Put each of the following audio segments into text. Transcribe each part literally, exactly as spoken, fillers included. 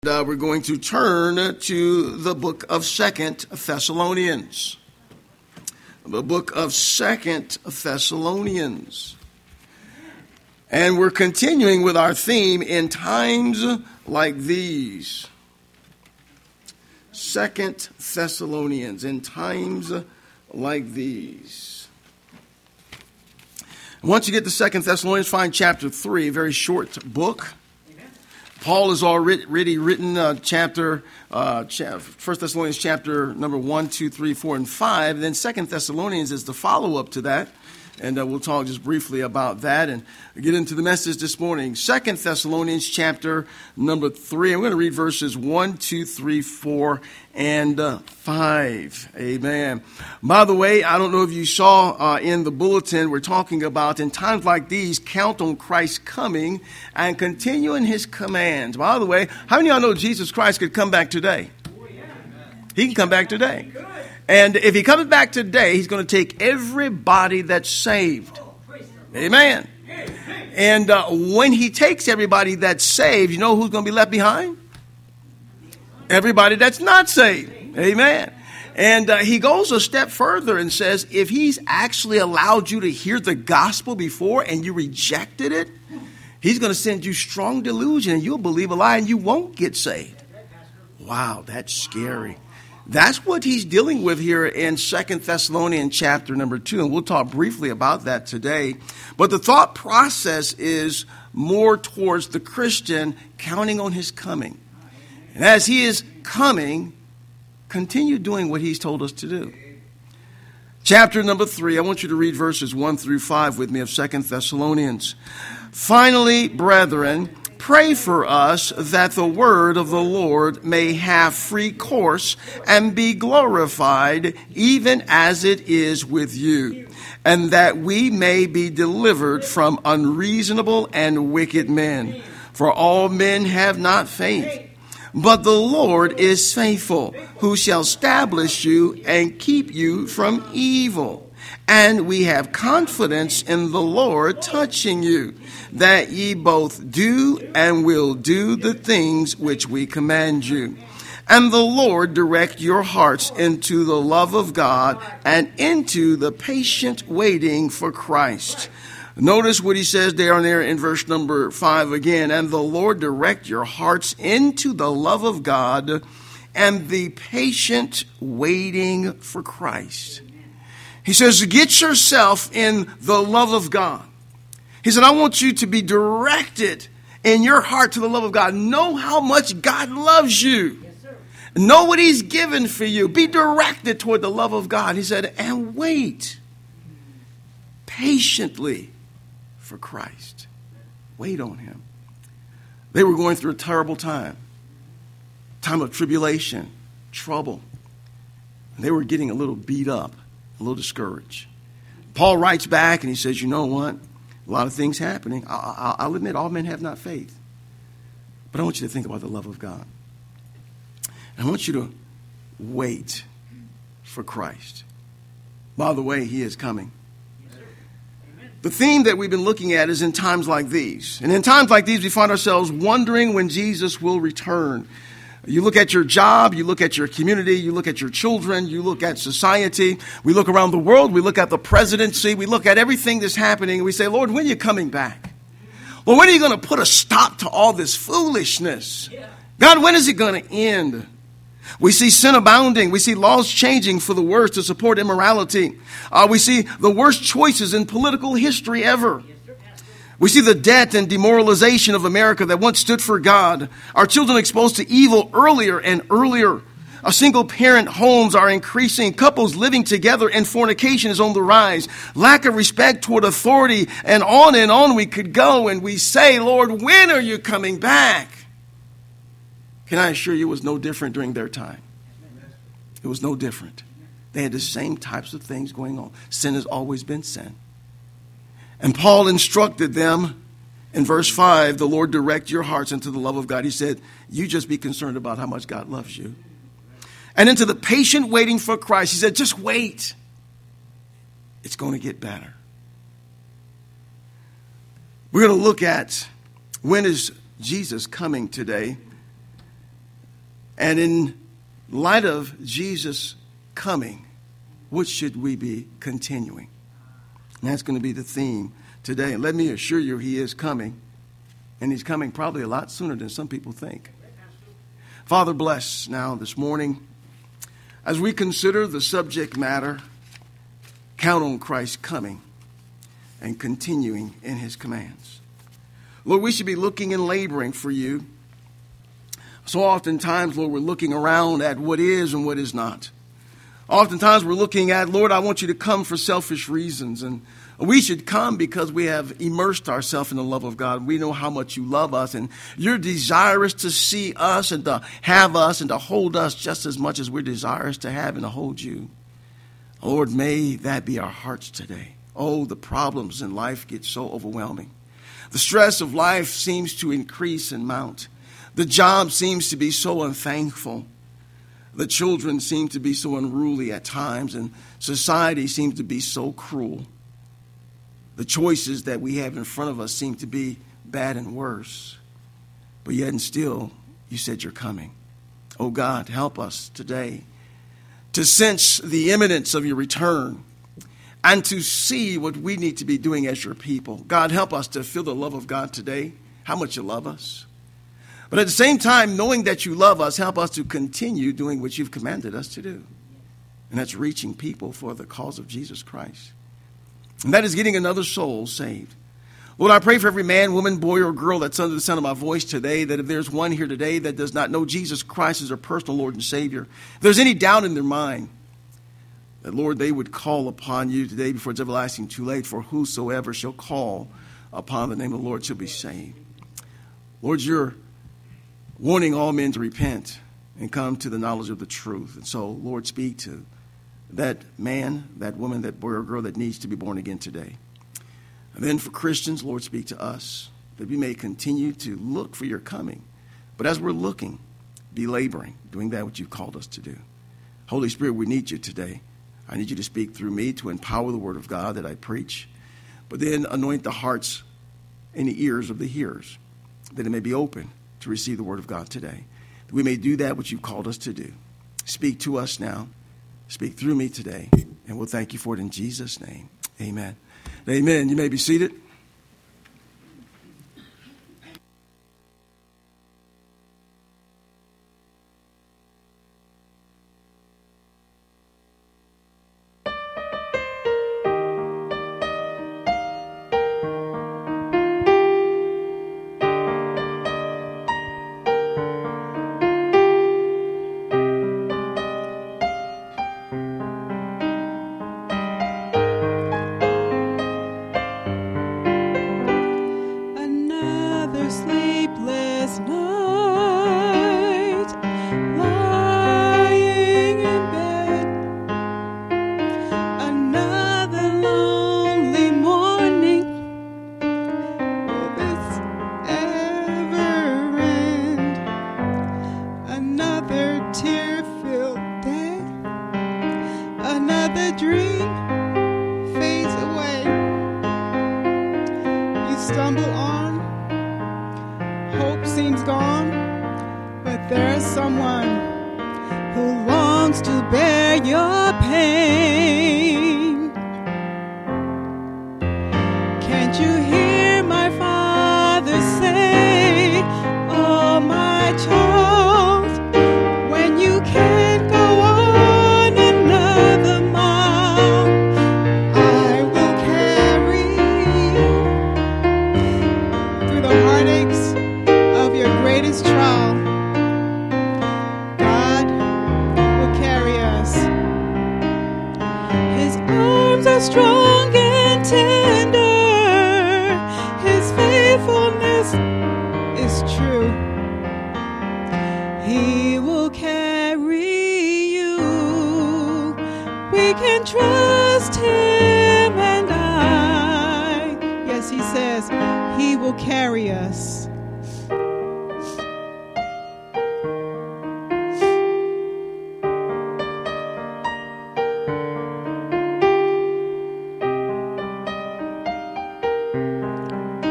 Uh, we're going to turn to the book of Second Thessalonians. The book of Second Thessalonians. And we're continuing with our theme, in times like these. Second Thessalonians, in times like these. Once you get to Second Thessalonians, find chapter three, a very short book. Paul has already written uh, chapter, uh, First Thessalonians chapter number one, two, three, four, and five. And then Second Thessalonians is the follow-up to that. And uh, we'll talk just briefly about that and get into the message this morning. Second Thessalonians chapter number three. I'm going to read verses one, two, three, four, and uh, five. Amen. By the way, I don't know if you saw uh, in the bulletin, we're talking about in times like these, count on Christ coming and continuing his commands. By the way, how many of y'all know Jesus Christ could come back today? He can come back today. And if he comes back today, he's going to take everybody that's saved. Amen. And uh, when he takes everybody that's saved, you know who's going to be left behind? Everybody that's not saved. Amen. And uh, he goes a step further and says, if he's actually allowed you to hear the gospel before and you rejected it, he's going to send you strong delusion and you'll believe a lie and you won't get saved. Wow, that's scary. That's what he's dealing with here in Second Thessalonians chapter number two, and we'll talk briefly about that today. But the thought process is more towards the Christian counting on his coming. And as he is coming, continue doing what he's told us to do. Chapter number three, I want you to read verses one through five with me of Second Thessalonians. Finally, brethren, pray for us that the word of the Lord may have free course and be glorified, even as it is with you, and that we may be delivered from unreasonable and wicked men. For all men have not faith, but the Lord is faithful, who shall establish you and keep you from evil. And we have confidence in the Lord touching you, that ye both do and will do the things which we command you. And the Lord direct your hearts into the love of God and into the patient waiting for Christ. Notice what he says down there in verse number five again. And the Lord direct your hearts into the love of God and the patient waiting for Christ. He says, get yourself in the love of God. He said, I want you to be directed in your heart to the love of God. Know how much God loves you. Yes, sir. Know what he's given for you. Be directed toward the love of God. He said, and wait patiently for Christ. Wait on him. They were going through a terrible time. Time of tribulation, trouble. And they were getting a little beat up. A little discouraged. Paul writes back and he says, you know what? A lot of things happening. I'll, I'll admit all men have not faith. But I want you to think about the love of God. I want you to wait for Christ. By the way, he is coming. The theme that we've been looking at is in times like these. And in times like these, we find ourselves wondering when Jesus will return. You look at your job, you look at your community, you look at your children, you look at society, we look around the world, we look at the presidency, we look at everything that's happening, and we say, Lord, when are you coming back? Well, when are you going to put a stop to all this foolishness? God, when is it going to end? We see sin abounding. We see laws changing for the worse to support immorality. Uh, we see the worst choices in political history ever. We see the debt and demoralization of America that once stood for God. Our children exposed to evil earlier and earlier. Our single-parent homes are increasing. Couples living together and fornication is on the rise. Lack of respect toward authority, and on and on we could go. And we say, Lord, when are you coming back? Can I assure you it was no different during their time? It was no different. They had the same types of things going on. Sin has always been sin. And Paul instructed them in verse five, the Lord direct your hearts into the love of God. He said, you just be concerned about how much God loves you. And into the patient waiting for Christ. He said, just wait. It's going to get better. We're going to look at when is Jesus coming today. And in light of Jesus coming, what should we be continuing? And that's going to be the theme today. And let me assure you, he is coming. And he's coming probably a lot sooner than some people think. Father, bless now this morning. As we consider the subject matter, count on Christ coming and continuing in his commands. Lord, we should be looking and laboring for you. So oftentimes, Lord, we're looking around at what is and what is not. Oftentimes we're looking at, Lord, I want you to come for selfish reasons. And we should come because we have immersed ourselves in the love of God. We know how much you love us. And you're desirous to see us and to have us and to hold us just as much as we're desirous to have and to hold you. Lord, may that be our hearts today. Oh, the problems in life get so overwhelming. The stress of life seems to increase and mount. The job seems to be so unthankful. The children seem to be so unruly at times, and society seems to be so cruel. The choices that we have in front of us seem to be bad and worse. But yet and still, you said you're coming. Oh God, help us today to sense the imminence of your return and to see what we need to be doing as your people. God, help us to feel the love of God today, how much you love us. But at the same time, knowing that you love us, help us to continue doing what you've commanded us to do. And that's reaching people for the cause of Jesus Christ. And that is getting another soul saved. Lord, I pray for every man, woman, boy, or girl that's under the sound of my voice today, that if there's one here today that does not know Jesus Christ as their personal Lord and Savior, if there's any doubt in their mind, that, Lord, they would call upon you today before it's everlasting too late, for whosoever shall call upon the name of the Lord shall be saved. Lord, you're warning all men to repent and come to the knowledge of the truth. And so, Lord, speak to that man, that woman, that boy or girl that needs to be born again today. And then for Christians, Lord, speak to us, that we may continue to look for your coming. But as we're looking, be laboring, doing that which you've called us to do. Holy Spirit, we need you today. I need you to speak through me to empower the word of God that I preach, but then anoint the hearts and the ears of the hearers, that it may be open to receive the word of God today. That we may do that which you've called us to do. Speak to us now. Speak through me today. And we'll thank you for it in Jesus' name. Amen. Amen. You may be seated.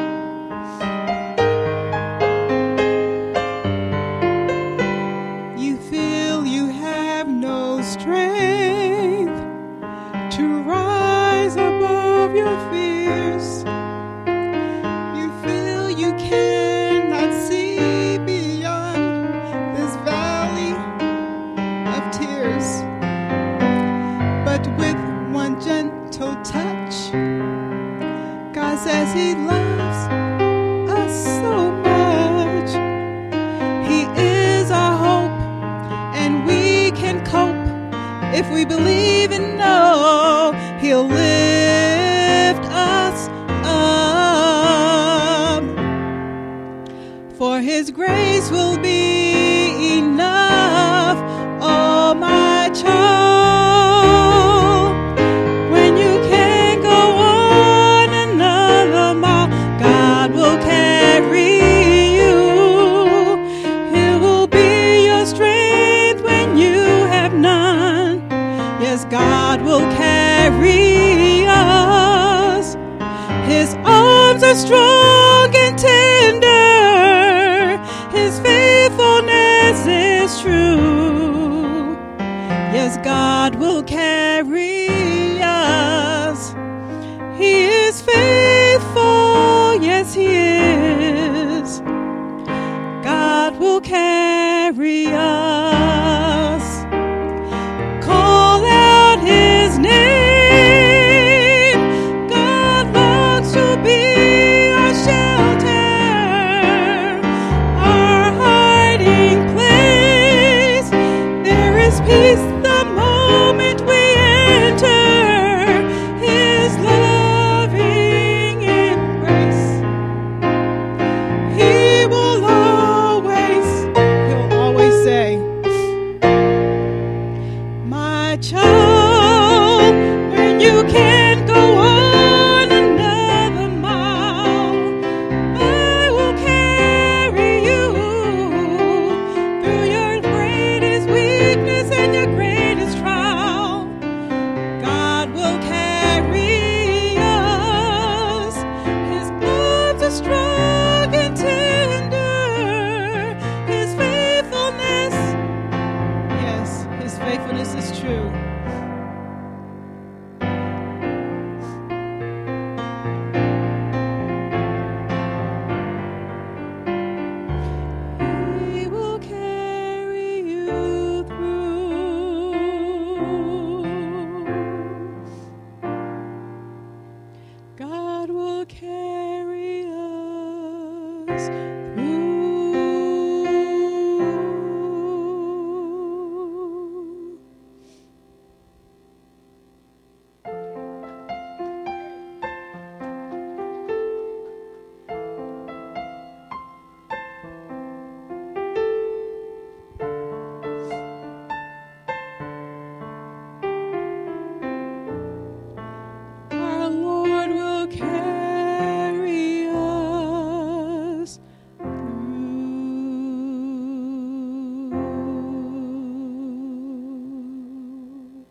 You because he loves us so much. He is our hope, and we can cope if we believe and know he'll lift us up. For his grace will be enough, oh my child. When you can't go on another mile, God will carry you. He will be your strength when you have none. Yes, God will carry us. His arms are strong and tender. His faithfulness is true. Yes, God will carry us. He is faithful. Yes, he is. God will carry us. Call out his name. God longs to be our shelter, our hiding place. There is peace the moment we enter his loving embrace. He will always, he'll always say, my child, when you can't go on another mile, I will carry you through your greatest weakness and your greatest trial. God will carry us. His arms are strong and tender. His faithfulness, yes, his faithfulness is true. He will carry you through. God will carry us through. Our Lord will carry us through.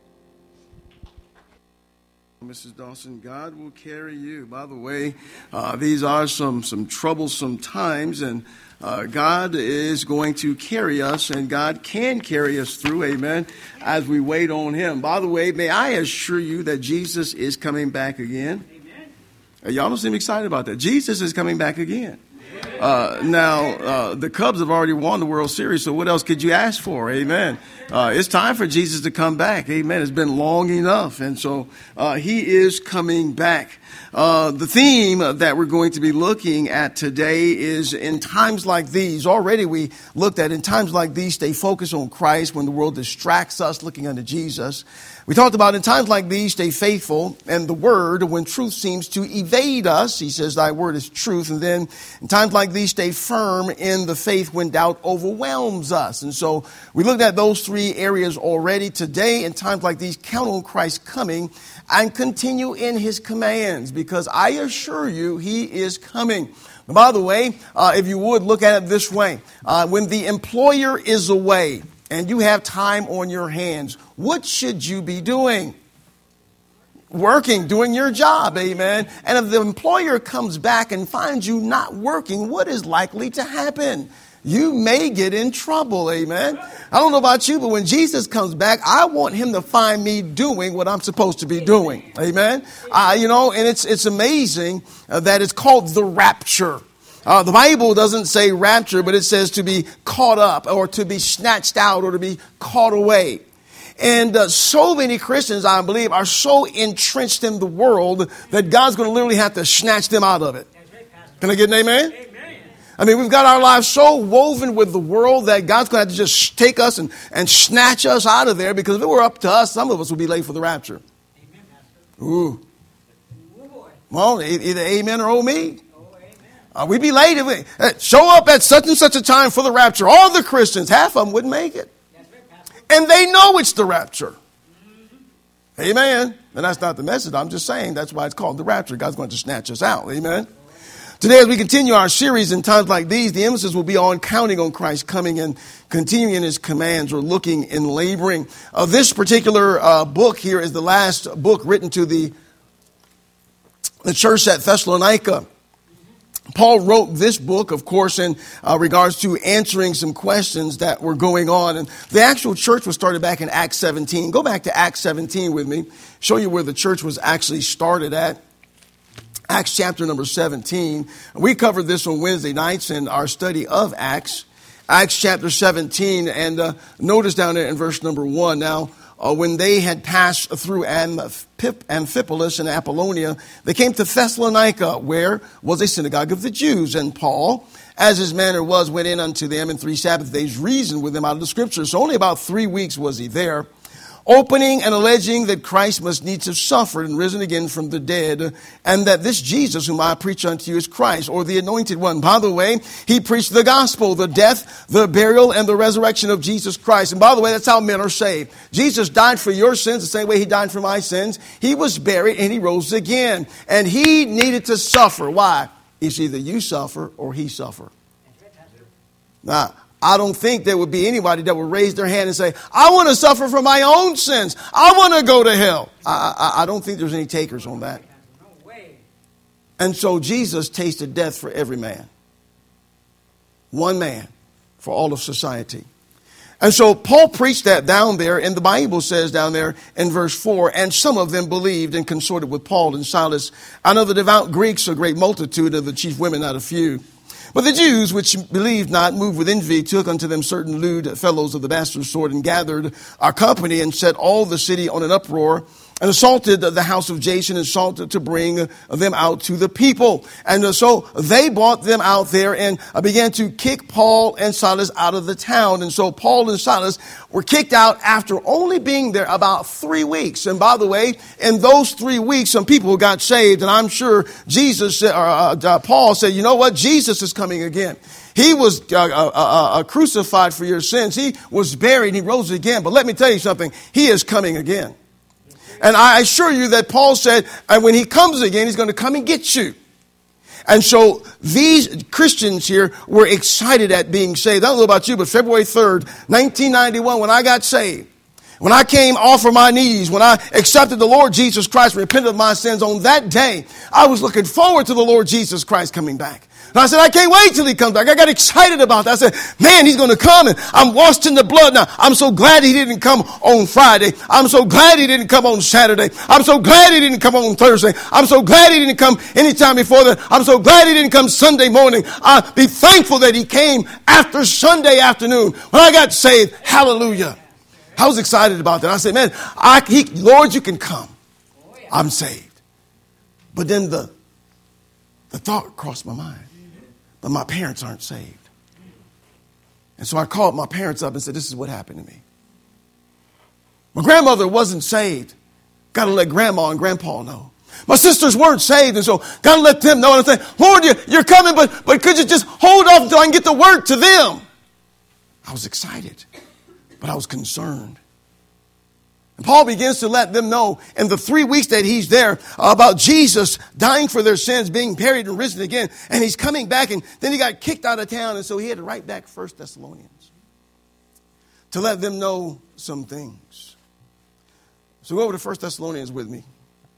Missus Dawson, God will carry you. By the way, uh, these are some, some troublesome times, and uh, God is going to carry us, and God can carry us through, amen, as we wait on him. By the way, may I assure you that Jesus is coming back again? Amen. Uh, y'all don't seem excited about that. Jesus is coming back again. Uh, now, uh, the Cubs have already won the World Series, so what else could you ask for? Amen. Uh, it's time for Jesus to come back. Amen. It's been long enough. And so uh, he is coming back. Uh, the theme that we're going to be looking at today is in times like these. Already we looked at in times like these, stay focused on Christ when the world distracts us looking unto Jesus. We talked about in times like these, stay faithful, and the word when truth seems to evade us. He says, thy word is truth. And then in times like these, stay firm in the faith when doubt overwhelms us. And so we looked at those three areas already. Today, in times like these, count on Christ coming and continue in his commands, because I assure you he is coming. And by the way, uh, if you would look at it this way, uh, when the employer is away and you have time on your hands, what should you be doing? Working, doing your job, amen. And if the employer comes back and finds you not working, what is likely to happen? You may get in trouble, amen. I don't know about you, but when Jesus comes back, I want him to find me doing what I'm supposed to be doing, amen. Uh, you know, and it's it's amazing uh, that it's called the rapture. Uh, the Bible doesn't say rapture, but it says to be caught up or to be snatched out or to be caught away. And uh, so many Christians, I believe, are so entrenched in the world that God's going to literally have to snatch them out of it. Can I get an amen? Amen. I mean, we've got our lives so woven with the world that God's going to have to just take us and, and snatch us out of there, because if it were up to us, some of us would be late for the rapture. Amen, Pastor. Ooh. Well, either amen or oh me. Oh, amen. Uh, we'd be late if we uh, show up at such and such a time for the rapture. All the Christians, half of them wouldn't make it. And they know it's the rapture. Mm-hmm. Amen. And that's not the message. I'm just saying that's why it's called the rapture. God's going to snatch us out. Amen. Today, as we continue our series in times like these, the emphasis will be on counting on Christ coming and continuing in his commands, or looking and laboring. Uh, this particular uh, book here is the last book written to the, the church at Thessalonica. Paul wrote this book, of course, in uh, regards to answering some questions that were going on. And the actual church was started back in Acts seventeen. Go back to Acts seventeen with me. Show you where the church was actually started at. Acts chapter number seventeen. We covered this on Wednesday nights in our study of Acts. Acts chapter seventeen. And uh, notice down there in verse number one. Now, uh, when they had passed through Amphipolis and Apollonia, they came to Thessalonica, where was a synagogue of the Jews. And Paul, as his manner was, went in unto them, and three Sabbath days reasoned with them out of the Scriptures. So only about three weeks was he there, opening and alleging that Christ must needs have suffered and risen again from the dead, and that this Jesus whom I preach unto you is Christ, or the anointed one. By the way, he preached the gospel, the death, the burial, and the resurrection of Jesus Christ. And by the way, that's how men are saved. Jesus died for your sins the same way he died for my sins. He was buried and he rose again. And he needed to suffer. Why? It's either you suffer or he suffer. Now, I don't think there would be anybody that would raise their hand and say, I want to suffer for my own sins. I want to go to hell. I, I, I don't think there's any takers on that. And so Jesus tasted death for every man. One man for all of society. And so Paul preached that down there, and the Bible says down there in verse four, and some of them believed and consorted with Paul and Silas. I know the devout Greeks, a great multitude, of the chief women, not a few. But the Jews, which believed not, moved with envy, took unto them certain lewd fellows of the bastard's sword, and gathered our company, and set all the city on an uproar, and assaulted the house of Jason, and sought to bring them out to the people. And so they brought them out there and began to kick Paul and Silas out of the town. And so Paul and Silas were kicked out after only being there about three weeks. And by the way, in those three weeks, some people got saved. And I'm sure Jesus, or uh, uh, Paul said, you know what? Jesus is coming again. He was uh, uh, uh, crucified for your sins. He was buried. He rose again. But let me tell you something. He is coming again. And I assure you that Paul said, and when he comes again, he's going to come and get you. And so these Christians here were excited at being saved. I don't know about you, but February third, nineteen ninety-one, when I got saved, when I came off of my knees, when I accepted the Lord Jesus Christ, repented of my sins, on that day, I was looking forward to the Lord Jesus Christ coming back. And I said, I can't wait till he comes back. I got excited about that. I said, man, he's going to come, and I'm washed in the blood now. I'm so glad he didn't come on Friday. I'm so glad he didn't come on Saturday. I'm so glad he didn't come on Thursday. I'm so glad he didn't come anytime before that. I'm so glad he didn't come Sunday morning. I'll be thankful that he came after Sunday afternoon when I got saved. Hallelujah. I was excited about that. I said, man, I, he, Lord, you can come. I'm saved. But then the, the thought crossed my mind. But my parents aren't saved. And so I called my parents up and said, this is what happened to me. My grandmother wasn't saved. Got to let grandma and grandpa know. My sisters weren't saved, and so got to let them know. And I said, Lord, you're coming, but, but could you just hold off until I can get the word to them? I was excited, but I was concerned. And Paul begins to let them know in the three weeks that he's there about Jesus dying for their sins, being buried and risen again. And he's coming back, and then he got kicked out of town. And so he had to write back First Thessalonians to let them know some things. So go over to First Thessalonians with me.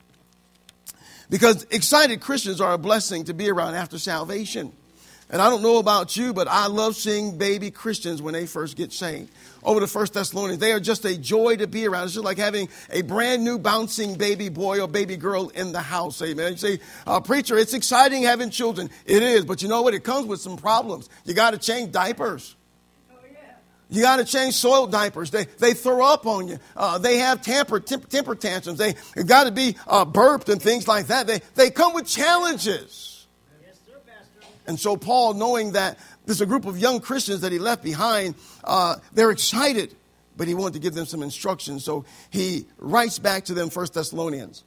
Because excited Christians are a blessing to be around after salvation. And I don't know about you, but I love seeing baby Christians when they first get saved. Over to First Thessalonians, they are just a joy to be around. It's just like having a brand new bouncing baby boy or baby girl in the house. Amen. You say, uh, preacher, it's exciting having children. It is, but you know what? It comes with some problems. You got to change diapers. Oh, yeah. You got to change soiled diapers. They they throw up on you. Uh, they have temper, temper temper tantrums. They have got to be uh, burped and things like that. They they come with challenges. Yes, sir, Pastor. And so Paul, knowing that there's a group of young Christians that he left behind, uh, they're excited, but he wanted to give them some instructions. So he writes back to them, First Thessalonians,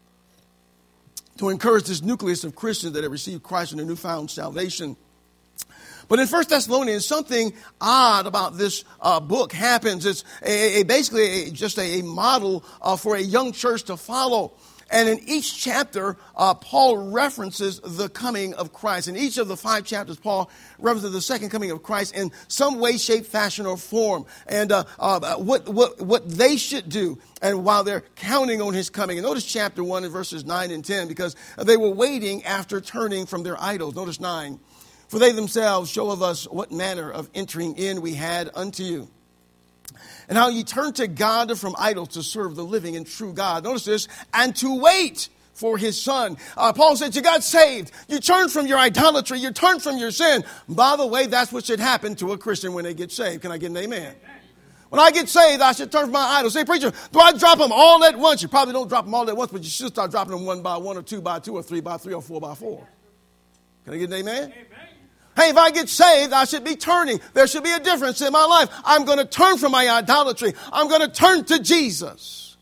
to encourage this nucleus of Christians that have received Christ in their newfound salvation. But in First Thessalonians, something odd about this uh, book happens. It's a, a, basically a, just a, a model uh, for a young church to follow. And in each chapter, uh, Paul references the coming of Christ. In each of the five chapters, Paul references the second coming of Christ in some way, shape, fashion, or form. And uh, uh, what, what, what they should do, and while they're counting on his coming. And notice chapter one and verses nine and ten, because they were waiting after turning from their idols. Notice nine. For they themselves show of us what manner of entering in we had unto you, and how ye turned to God from idols to serve the living and true God. Notice this, and to wait for his Son. Uh, Paul said, you got saved. You turned from your idolatry. You turned from your sin. By the way, that's what should happen to a Christian when they get saved. Can I get an amen? Amen. When I get saved, I should turn from my idols. Say, preacher, do I drop them all at once? You probably don't drop them all at once, but you should start dropping them one by one, or two by two, or three by three, or four by four. Can I get an amen? Amen. Hey, if I get saved, I should be turning. There should be a difference in my life. I'm going to turn from my idolatry. I'm going to turn to Jesus.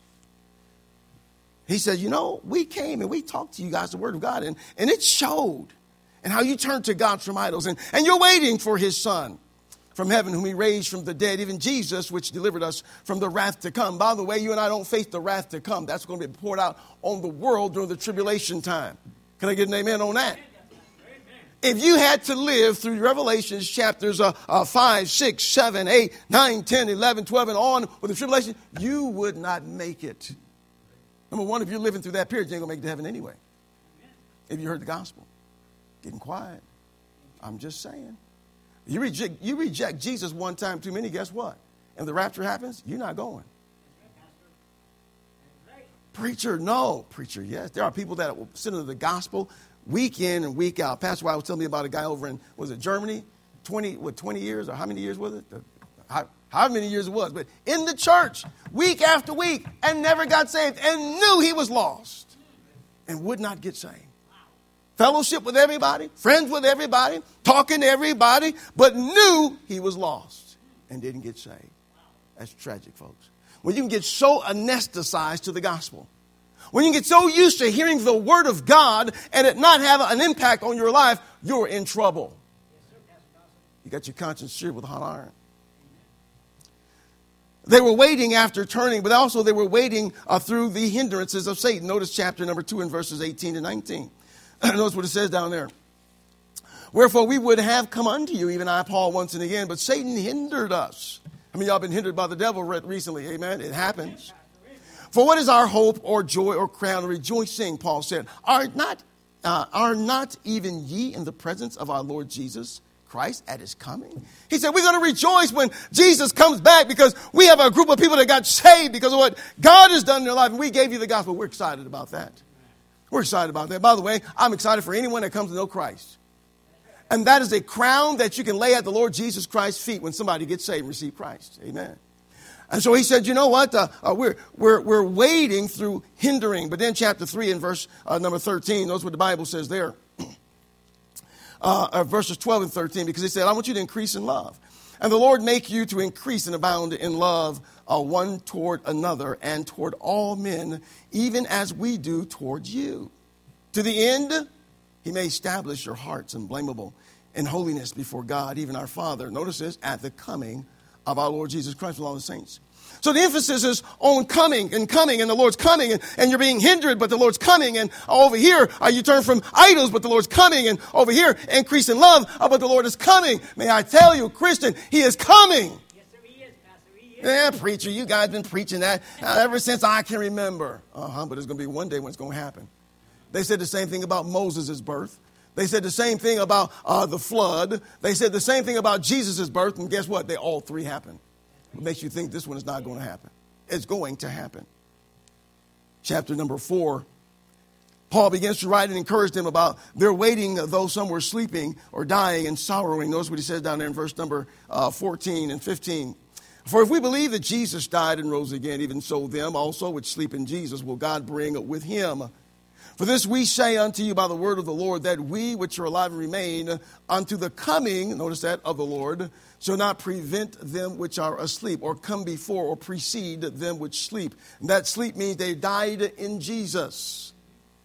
He said, you know, we came and we talked to you guys the word of God, and, and it showed. And how you turned to God from idols. And, and you're waiting for his Son from heaven, whom he raised from the dead, even Jesus, which delivered us from the wrath to come. By the way, you and I don't face the wrath to come. That's going to be poured out on the world during the tribulation time. Can I get an amen on that? If you had to live through Revelations chapters uh, uh, five, six, seven, eight, nine, ten, eleven, twelve, and on with the tribulation, you would not make it. Number one, if you're living through that period, you ain't going to make it to heaven anyway. If you heard the gospel. Getting quiet. I'm just saying. You reject, you reject Jesus one time too many, guess what? And the rapture happens, you're not going. Preacher, no. Preacher, yes. There are people that will sit under the gospel week in and week out. Pastor White was telling me about a guy over in, was it Germany? twenty, what, twenty years, or how many years was it? How, how many years it was. But in the church, week after week, and never got saved, and knew he was lost, and would not get saved. Fellowship with everybody, friends with everybody, talking to everybody, but knew he was lost, and didn't get saved. That's tragic, folks. When you can get so anesthetized to the gospel, when you get so used to hearing the word of God and it not have an impact on your life, you're in trouble. You got your conscience seared with hot iron. They were waiting after turning, but also they were waiting uh, through the hindrances of Satan. Notice chapter number two and verses eighteen to nineteen. Notice what it says down there. Wherefore we would have come unto you, even I, Paul, once and again, but Satan hindered us. I mean, y'all been hindered by the devil recently. Amen. It happens. For what is our hope or joy or crown or rejoicing, Paul said, are not, uh, are not even ye in the presence of our Lord Jesus Christ at his coming? He said, we're going to rejoice when Jesus comes back because we have a group of people that got saved because of what God has done in their life. And we gave you the gospel. We're excited about that. We're excited about that. By the way, I'm excited for anyone that comes to know Christ. And that is a crown that you can lay at the Lord Jesus Christ's feet when somebody gets saved and receive Christ. Amen. And so he said, you know what? Uh, uh, we're, we're, we're waiting through hindering. But then chapter three and verse uh, number thirteen, notice what the Bible says there. uh, uh, verses twelve and thirteen, because he said, I want you to increase in love. And the Lord make you to increase and abound in love uh, one toward another and toward all men, even as we do toward you. To the end, he may establish your hearts unblameable in holiness before God, even our Father. Notice this, at the coming of our Lord Jesus Christ with all the saints. So the emphasis is on coming and coming, and the Lord's coming, and, and you're being hindered, but the Lord's coming. And over here, uh, you turn from idols, but the Lord's coming. And over here, increase in love, uh, but the Lord is coming. May I tell you, Christian, he is coming. Yes, sir, he is, Pastor, he is. Yeah, preacher, you guys been preaching that uh, ever since I can remember. Uh-huh, but it's going to be one day when it's going to happen. They said the same thing about Moses' birth. They said the same thing about uh, the flood. They said the same thing about Jesus' birth. And guess what? They all three happened. What makes you think this one is not going to happen? It's going to happen. Chapter number four, Paul begins to write and encourage them about their waiting, though some were sleeping or dying and sorrowing. Notice what he says down there in verse number uh, fourteen and fifteen. For if we believe that Jesus died and rose again, even so them also which sleep in Jesus will God bring with him. For this we say unto you by the word of the Lord, that we which are alive and remain unto the coming, notice that, of the Lord, shall not prevent them which are asleep, or come before or precede them which sleep. And that sleep means they died in Jesus.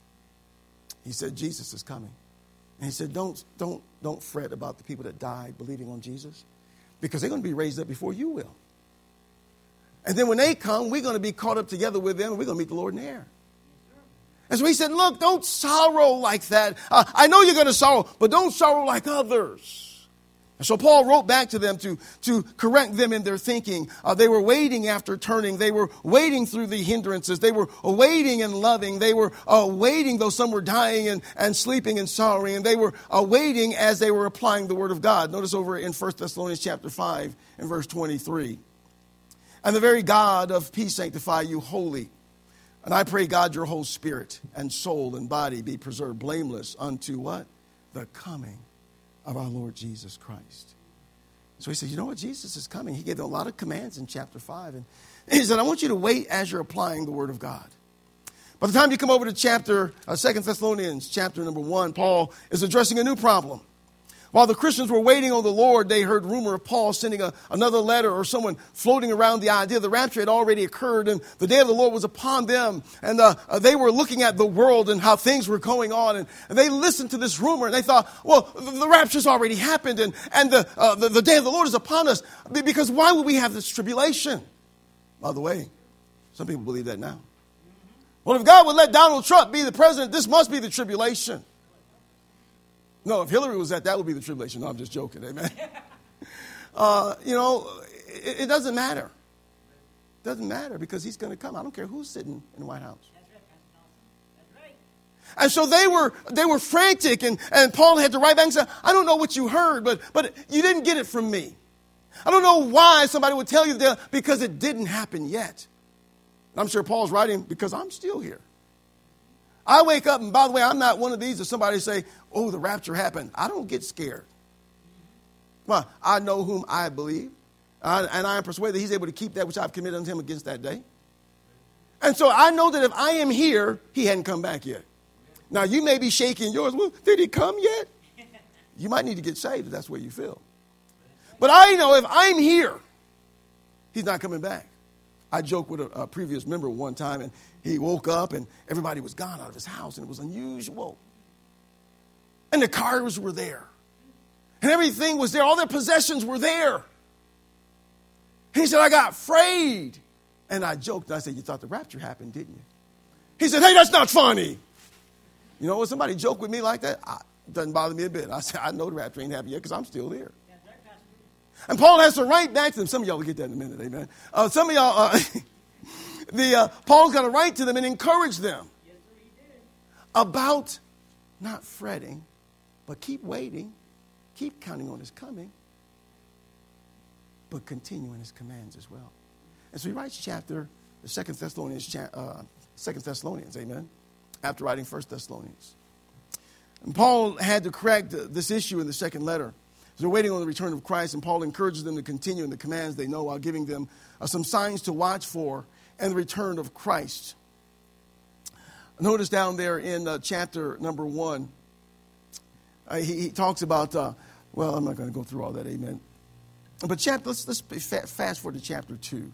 He said, Jesus is coming. And he said, don't, don't, don't fret about the people that died believing on Jesus, because they're going to be raised up before you will. And then when they come, we're going to be caught up together with them, and we're going to meet the Lord in the air. And so he said, look, don't sorrow like that. Uh, I know you're going to sorrow, but don't sorrow like others. And so Paul wrote back to them to, to correct them in their thinking. Uh, they were waiting after turning. They were waiting through the hindrances. They were waiting and loving. They were uh, waiting, though some were dying and, and sleeping and sorrowing. And they were uh, waiting as they were applying the word of God. Notice over in First Thessalonians chapter five and verse twenty-three. And the very God of peace sanctify you wholly. And I pray, God, your whole spirit and soul and body be preserved blameless unto what? The coming of our Lord Jesus Christ. So he said, you know what? Jesus is coming. He gave them a lot of commands in chapter five. And he said, I want you to wait as you're applying the word of God. By the time you come over to chapter, uh, Second Thessalonians, chapter number one, Paul is addressing a new problem. While the Christians were waiting on the Lord, they heard rumor of Paul sending a, another letter, or someone floating around the idea. The rapture had already occurred, and the day of the Lord was upon them. And uh, uh, they were looking at the world and how things were going on. And, and they listened to this rumor, and they thought, well, the, the rapture's already happened, and, and the, uh, the, the day of the Lord is upon us. Because why would we have this tribulation? By the way, some people believe that now. Well, if God would let Donald Trump be the president, this must be the tribulation. No, if Hillary was that, that would be the tribulation. No, I'm just joking. Amen. Uh, you know, it, it doesn't matter. It doesn't matter because he's going to come. I don't care who's sitting in the White House. That's right. And so they were they were frantic, and, and Paul had to write back and say, I don't know what you heard, but, but you didn't get it from me. I don't know why somebody would tell you that, because it didn't happen yet. And I'm sure Paul's writing because I'm still here. I wake up, and by the way, I'm not one of these that somebody say, oh, the rapture happened. I don't get scared. Well, I know whom I believe, uh, and I am persuaded that he's able to keep that which I've committed unto him against that day. And so I know that if I am here, he hadn't come back yet. Now, you may be shaking yours. Well, did he come yet? You might need to get saved if that's where you feel. But I know if I'm here, he's not coming back. I joked with a, a previous member one time, and he woke up, and everybody was gone out of his house, and it was unusual. And the cars were there. And everything was there. All their possessions were there. He said, I got afraid. And I joked, and I said, you thought the rapture happened, didn't you? He said, hey, that's not funny. You know, when somebody joked with me like that, I, it doesn't bother me a bit. I said, I know the rapture ain't happened yet because I'm still here. And Paul has to write back to them. Some of y'all will get that in a minute, amen. Uh, some of y'all, uh, the uh, Paul's got to write to them and encourage them yes, sir, he did. About not fretting, but keep waiting, keep counting on his coming, but continuing his commands as well. And so he writes chapter, the Second Thessalonians, uh, Second Thessalonians, amen, after writing First Thessalonians. And Paul had to correct this issue in the second letter. They're waiting on the return of Christ, and Paul encourages them to continue in the commands they know while giving them uh, some signs to watch for and the return of Christ. Notice down there in uh, chapter number one, uh, he, he talks about, uh, well, I'm not going to go through all that, amen. But chapter, let's, let's fast forward to chapter two.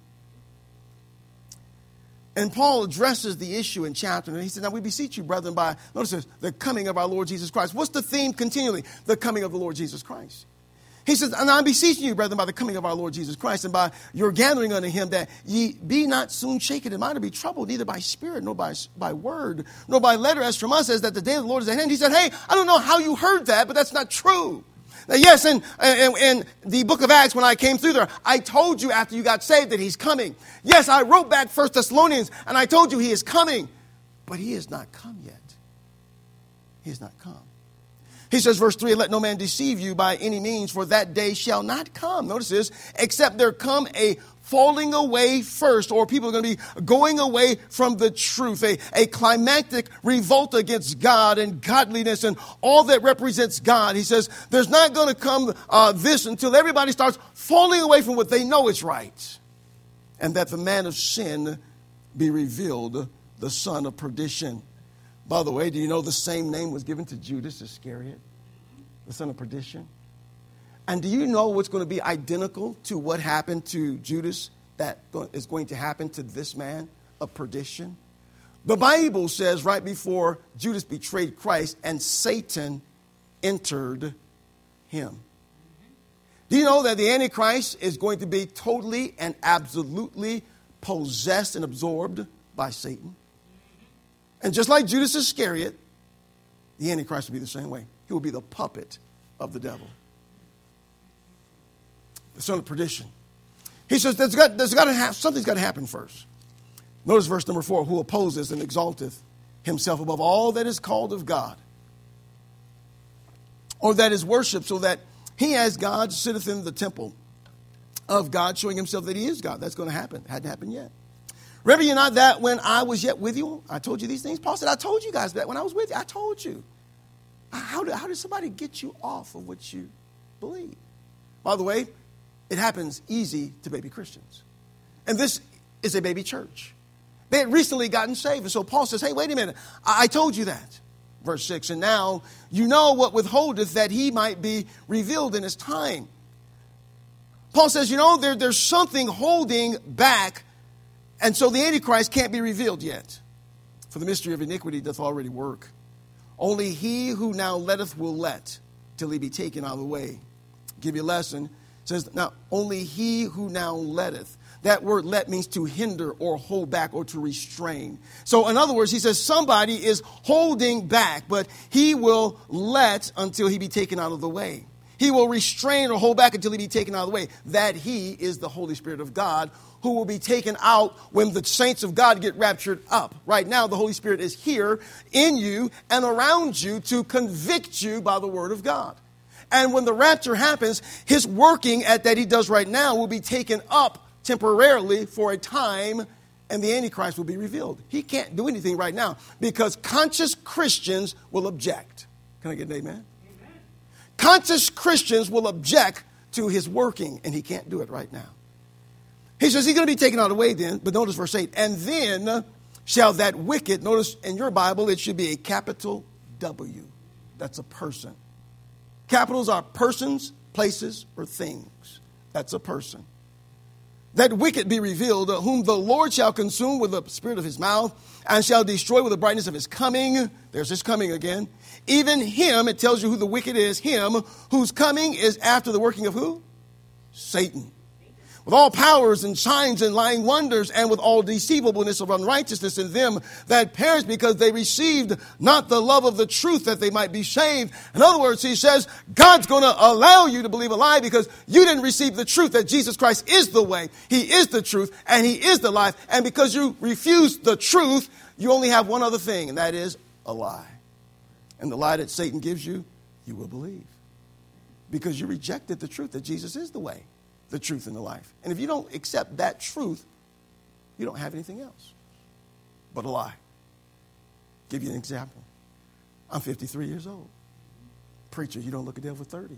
And Paul addresses the issue in chapter, and he said, now we beseech you, brethren, by, notice this, the coming of our Lord Jesus Christ. What's the theme continually? The coming of the Lord Jesus Christ. He says, and I'm beseeching you, brethren, by the coming of our Lord Jesus Christ, and by your gathering unto him, that ye be not soon shaken in mind, or be troubled, neither by spirit, nor by, by word, nor by letter, as from us, as that the day of the Lord is at hand. He said, hey, I don't know how you heard that, but that's not true. Now, yes, in, in, in the book of Acts, when I came through there, I told you after you got saved that he's coming. Yes, I wrote back First Thessalonians, and I told you he is coming. But he has not come yet. He has not come. He says, verse three, let no man deceive you by any means, for that day shall not come. Notice this, except there come a falling away first, or people are going to be going away from the truth, a, a climactic revolt against God and godliness and all that represents God. He says there's not going to come uh, this until everybody starts falling away from what they know is right, and that the man of sin be revealed, the son of perdition. By the way, do you know the same name was given to Judas Iscariot, the son of perdition? And do you know what's going to be identical to what happened to Judas that is going to happen to this man of perdition? The Bible says right before Judas betrayed Christ and Satan entered him. Do you know that the Antichrist is going to be totally and absolutely possessed and absorbed by Satan? And just like Judas Iscariot, the Antichrist will be the same way. He will be the puppet of the devil. The son of perdition. He says there's got, there's got to have, something's got to happen first. Notice verse number four, who opposes and exalteth himself above all that is called of God, or that is worshipped, so that he as God sitteth in the temple of God, showing himself that he is God. That's going to happen. It hadn't happened yet. Remember you not that when I was yet with you, I told you these things? Paul said, I told you guys that when I was with you. I told you. How did, how did somebody get you off of what you believe? By the way, it happens easy to baby Christians. And this is a baby church. They had recently gotten saved. And so Paul says, hey, wait a minute. I, I told you that. Verse six, and now you know what withholdeth, that he might be revealed in his time. Paul says, you know, there, there's something holding back. And so the Antichrist can't be revealed yet. For the mystery of iniquity doth already work. Only he who now letteth will let, till he be taken out of the way. Give you a lesson. It says, now, only he who now letteth. That word let means to hinder or hold back or to restrain. So in other words, he says somebody is holding back, but he will let until he be taken out of the way. He will restrain or hold back until he be taken out of the way. That he is the Holy Spirit of God, who will be taken out when the saints of God get raptured up. Right now, the Holy Spirit is here in you and around you to convict you by the word of God. And when the rapture happens, his working at that he does right now will be taken up temporarily for a time, and the Antichrist will be revealed. He can't do anything right now because conscious Christians will object. Can I get an amen? Amen. Conscious Christians will object to his working, and he can't do it right now. He says he's going to be taken out of the way then, but notice verse eight. And then shall that wicked, notice in your Bible it should be a capital W. That's a person. Capitals are persons, places, or things. That's a person. That wicked be revealed, whom the Lord shall consume with the spirit of his mouth, and shall destroy with the brightness of his coming. There's his coming again. Even him, it tells you who the wicked is, him whose coming is after the working of who? Satan. With all powers and signs and lying wonders, and with all deceivableness of unrighteousness in them that perish, because they received not the love of the truth, that they might be saved. In other words, he says, God's going to allow you to believe a lie because you didn't receive the truth that Jesus Christ is the way, he is the truth, and he is the life. And because you refused the truth, you only have one other thing, and that is a lie. And the lie that Satan gives you, you will believe. Because you rejected the truth that Jesus is the way, the truth, and the life. And if you don't accept that truth, you don't have anything else but a lie. Give you an example. I'm fifty-three years old. Preacher, you don't look a day over thirty.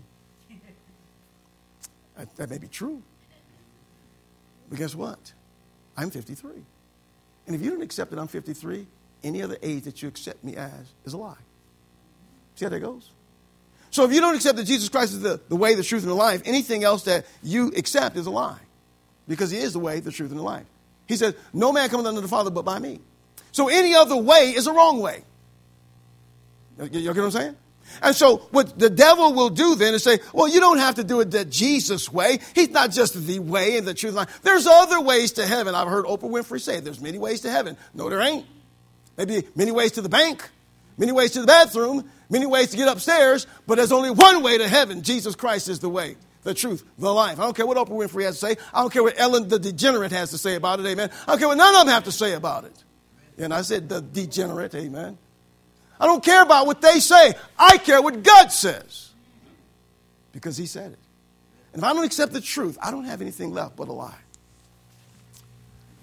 That, that may be true. But guess what? I'm fifty-three. And if you don't accept that I'm fifty-three, any other age that you accept me as is a lie. See how that goes? So if you don't accept that Jesus Christ is the, the way, the truth, and the life, anything else that you accept is a lie. Because he is the way, the truth, and the life. He said, no man cometh unto the Father but by me. So any other way is a wrong way. You, you get what I'm saying? And so what the devil will do then is say, well, you don't have to do it the Jesus way. He's not just the way and the truth and life. There's other ways to heaven. I've heard Oprah Winfrey say there's many ways to heaven. No, there ain't. Maybe many ways to the bank, many ways to the bathroom, many ways to get upstairs, but there's only one way to heaven. Jesus Christ is the way, the truth, the life. I don't care what Oprah Winfrey has to say. I don't care what Ellen the degenerate has to say about it, amen. I don't care what none of them have to say about it. And I said the degenerate, amen. I don't care about what they say. I care what God says. Because he said it. And if I don't accept the truth, I don't have anything left but a lie.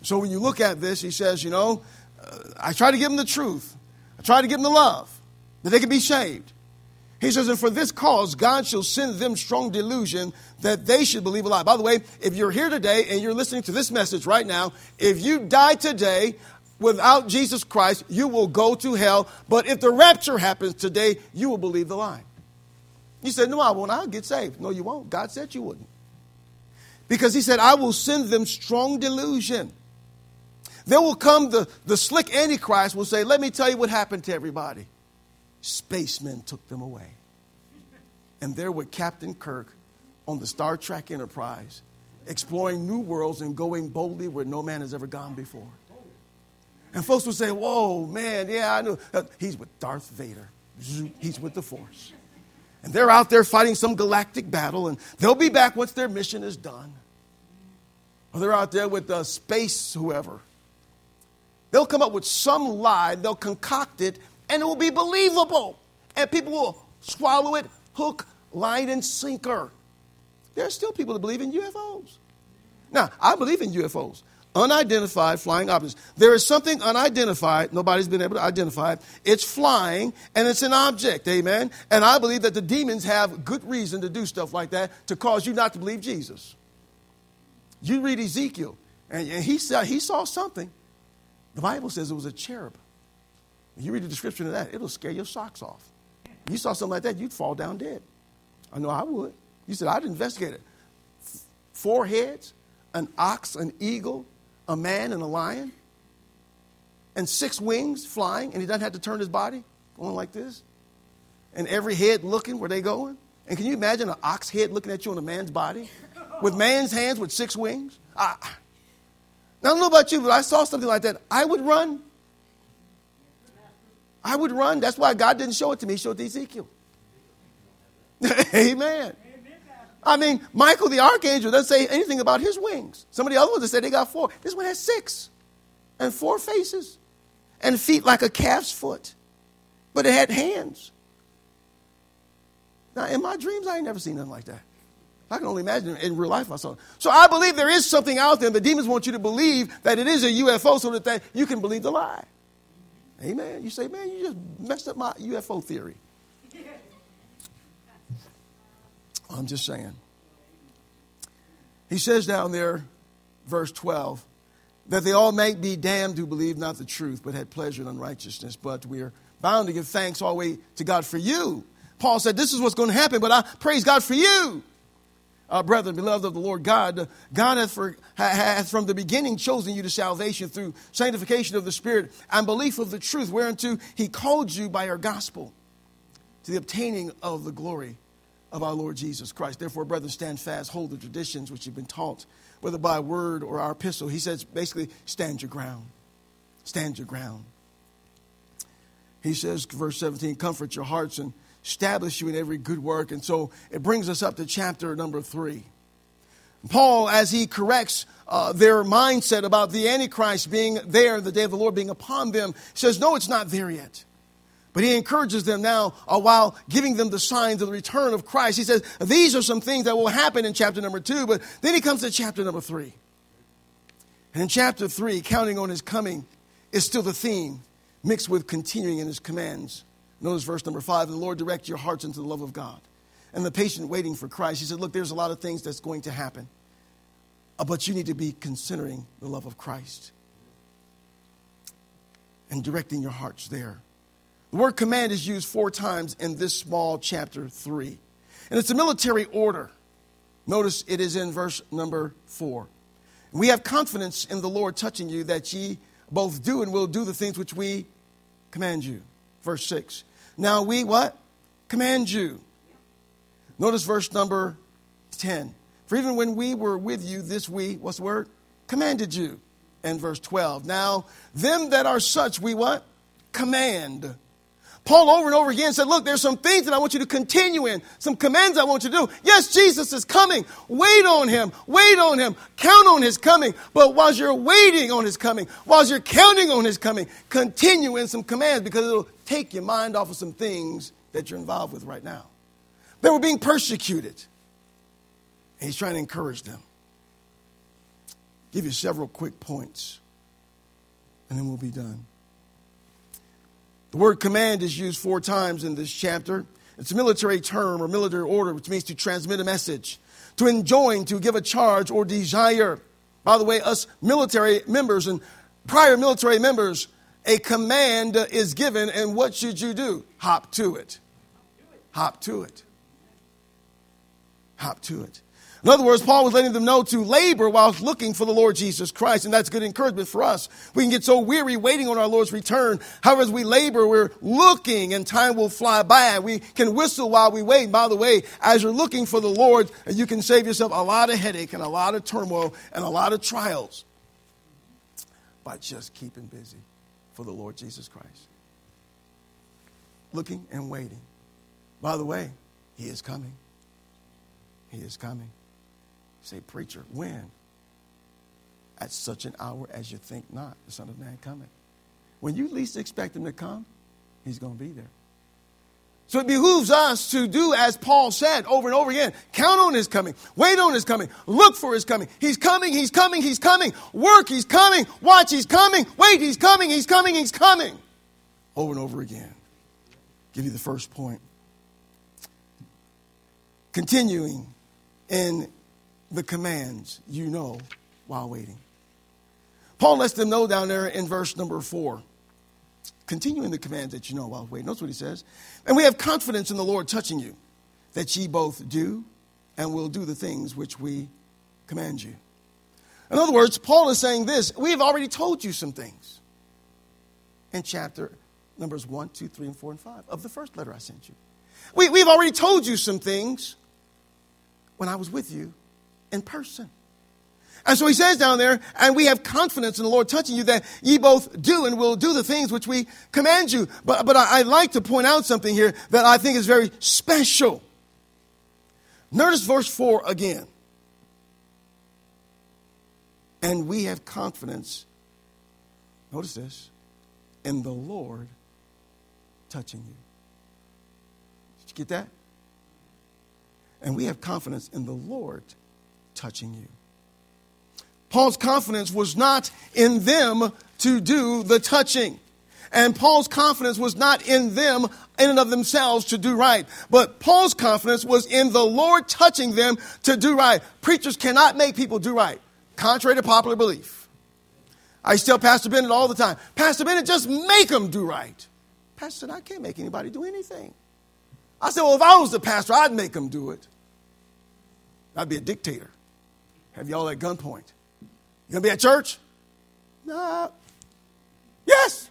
So when you look at this, he says, you know, uh, I try to give them the truth. I try to give them the love, that they can be saved. He says, and for this cause, God shall send them strong delusion that they should believe a lie. By the way, if you're here today and you're listening to this message right now, if you die today without Jesus Christ, you will go to hell. But if the rapture happens today, you will believe the lie. You said, no, I won't. I'll get saved. No, you won't. God said you wouldn't. Because he said, I will send them strong delusion. There will come the, the slick Antichrist will say, let me tell you what happened to everybody. Spacemen took them away. And there with Captain Kirk on the Star Trek Enterprise, exploring new worlds and going boldly where no man has ever gone before. And folks will say, whoa, man, yeah, I know. He's with Darth Vader. He's with the Force. And they're out there fighting some galactic battle, and they'll be back once their mission is done. Or they're out there with uh, space whoever. They'll come up with some lie, they'll concoct it, and it will be believable. And people will swallow it, hook, line, and sinker. There are still people that believe in U F Os. Now, I believe in U F Os. Unidentified flying objects. There is something unidentified. Nobody's been able to identify it. It's flying, and it's an object. Amen? And I believe that the demons have good reason to do stuff like that to cause you not to believe Jesus. You read Ezekiel, and he saw, he saw something. The Bible says it was a cherub. You read the description of that, it'll scare your socks off. You saw something like that, you'd fall down dead. I know I would. You said, I'd investigate it. Four heads, an ox, an eagle, a man, and a lion, and six wings flying, and he doesn't have to turn his body, going like this. And every head looking where they going. And can you imagine an ox head looking at you on a man's body? With man's hands with six wings? I, now, I don't know about you, but I saw something like that. I would run. I would run. That's why God didn't show it to me. He showed it to Ezekiel. Amen. I mean, Michael the archangel doesn't say anything about his wings. Some of the other ones that say they got four. This one has six. And four faces. And feet like a calf's foot. But it had hands. Now, in my dreams, I ain't never seen nothing like that. I can only imagine in real life I saw it. So I believe there is something out there. The demons want you to believe that it is a U F O so that they, you can believe the lie. Amen. You say, man, you just messed up my U F O theory. I'm just saying. He says down there, verse twelve, that they all may be damned who believe not the truth, but had pleasure in unrighteousness. But we are bound to give thanks always to God for you. Paul said, this is what's going to happen, but I praise God for you. Uh, brethren, beloved of the Lord God, God hath, for, hath from the beginning chosen you to salvation through sanctification of the Spirit and belief of the truth, whereunto he called you by our gospel to the obtaining of the glory of our Lord Jesus Christ. Therefore, brethren, stand fast, hold the traditions which you've been taught, whether by word or our epistle. He says, basically, stand your ground. Stand your ground. He says, verse seventeen, comfort your hearts and establish you in every good work. And so it brings us up to chapter number three. Paul, as he corrects uh, their mindset about the Antichrist being there, the day of the Lord being upon them, says, no, it's not there yet. But he encourages them now uh, while giving them the signs of the return of Christ. He says, these are some things that will happen in chapter number two. But then he comes to chapter number three. And in chapter three, counting on his coming is still the theme, mixed with continuing in his commands. Notice verse number five, the Lord direct your hearts into the love of God. And the patient waiting for Christ. He said, look, there's a lot of things that's going to happen. Uh, but you need to be considering the love of Christ. And directing your hearts there. The word command is used four times in this small chapter three. And it's a military order. Notice it is in verse number four. We have confidence in the Lord touching you that ye both do and will do the things which we command you. Verse six. Now we what? Command you. Notice verse number ten. For even when we were with you, this we, what's the word? Commanded you. And verse twelve. Now them that are such we what? Command. Paul over and over again said, look, there's some things that I want you to continue in. Some commands I want you to do. Yes, Jesus is coming. Wait on him. Wait on him. Count on his coming. But while you're waiting on his coming, while you're counting on his coming, continue in some commands because it'll take your mind off of some things that you're involved with right now. They were being persecuted. And he's trying to encourage them. give you several quick points, and then we'll be done. The word command is used four times in this chapter. It's a military term or military order, which means to transmit a message, to enjoin, to give a charge or desire. By the way, us military members and prior military members, a command is given, and what should you do? Hop to it. Hop to it. Hop to it. In other words, Paul was letting them know to labor whilst looking for the Lord Jesus Christ. And that's good encouragement for us. We can get so weary waiting on our Lord's return. However, as we labor, we're looking and time will fly by. We can whistle while we wait. By the way, as you're looking for the Lord, you can save yourself a lot of headache and a lot of turmoil and a lot of trials by just keeping busy for the Lord Jesus Christ. Looking and waiting. By the way, he is coming. He is coming. Say, preacher, when? At such an hour as you think not, the Son of Man coming. When you least expect him to come, he's going to be there. So it behooves us to do as Paul said over and over again. Count on his coming. Wait on his coming. Look for his coming. He's coming, he's coming, he's coming. Work, he's coming. Watch, he's coming. Wait, he's coming, he's coming, he's coming. Over and over again. Give you the first point. Continuing in the commands you know while waiting. Paul lets them know down there in verse number four. Continuing the commands that you know while waiting. Notice what he says. And we have confidence in the Lord touching you, that ye both do and will do the things which we command you. In other words, Paul is saying this. We have already told you some things in chapter numbers one, two, three, and four, and five of the first letter I sent you. We, we've already told you some things when I was with you in person. And so he says down there, and we have confidence in the Lord touching you that ye both do and will do the things which we command you. But, but I, I'd like to point out something here that I think is very special. Notice verse four again. And we have confidence, notice this, in the Lord touching you. Did you get that? And we have confidence in the Lord touching you. Paul's confidence was not in them to do the touching. And Paul's confidence was not in them in and of themselves to do right. But Paul's confidence was in the Lord touching them to do right. Preachers cannot make people do right, contrary to popular belief. I used to tell Pastor Bennett all the time, Pastor Bennett, just make them do right. Pastor said, I can't make anybody do anything. I said, well, if I was the pastor, I'd make them do it. I'd be a dictator. Have y'all at gunpoint. You going to be at church? No. Yes.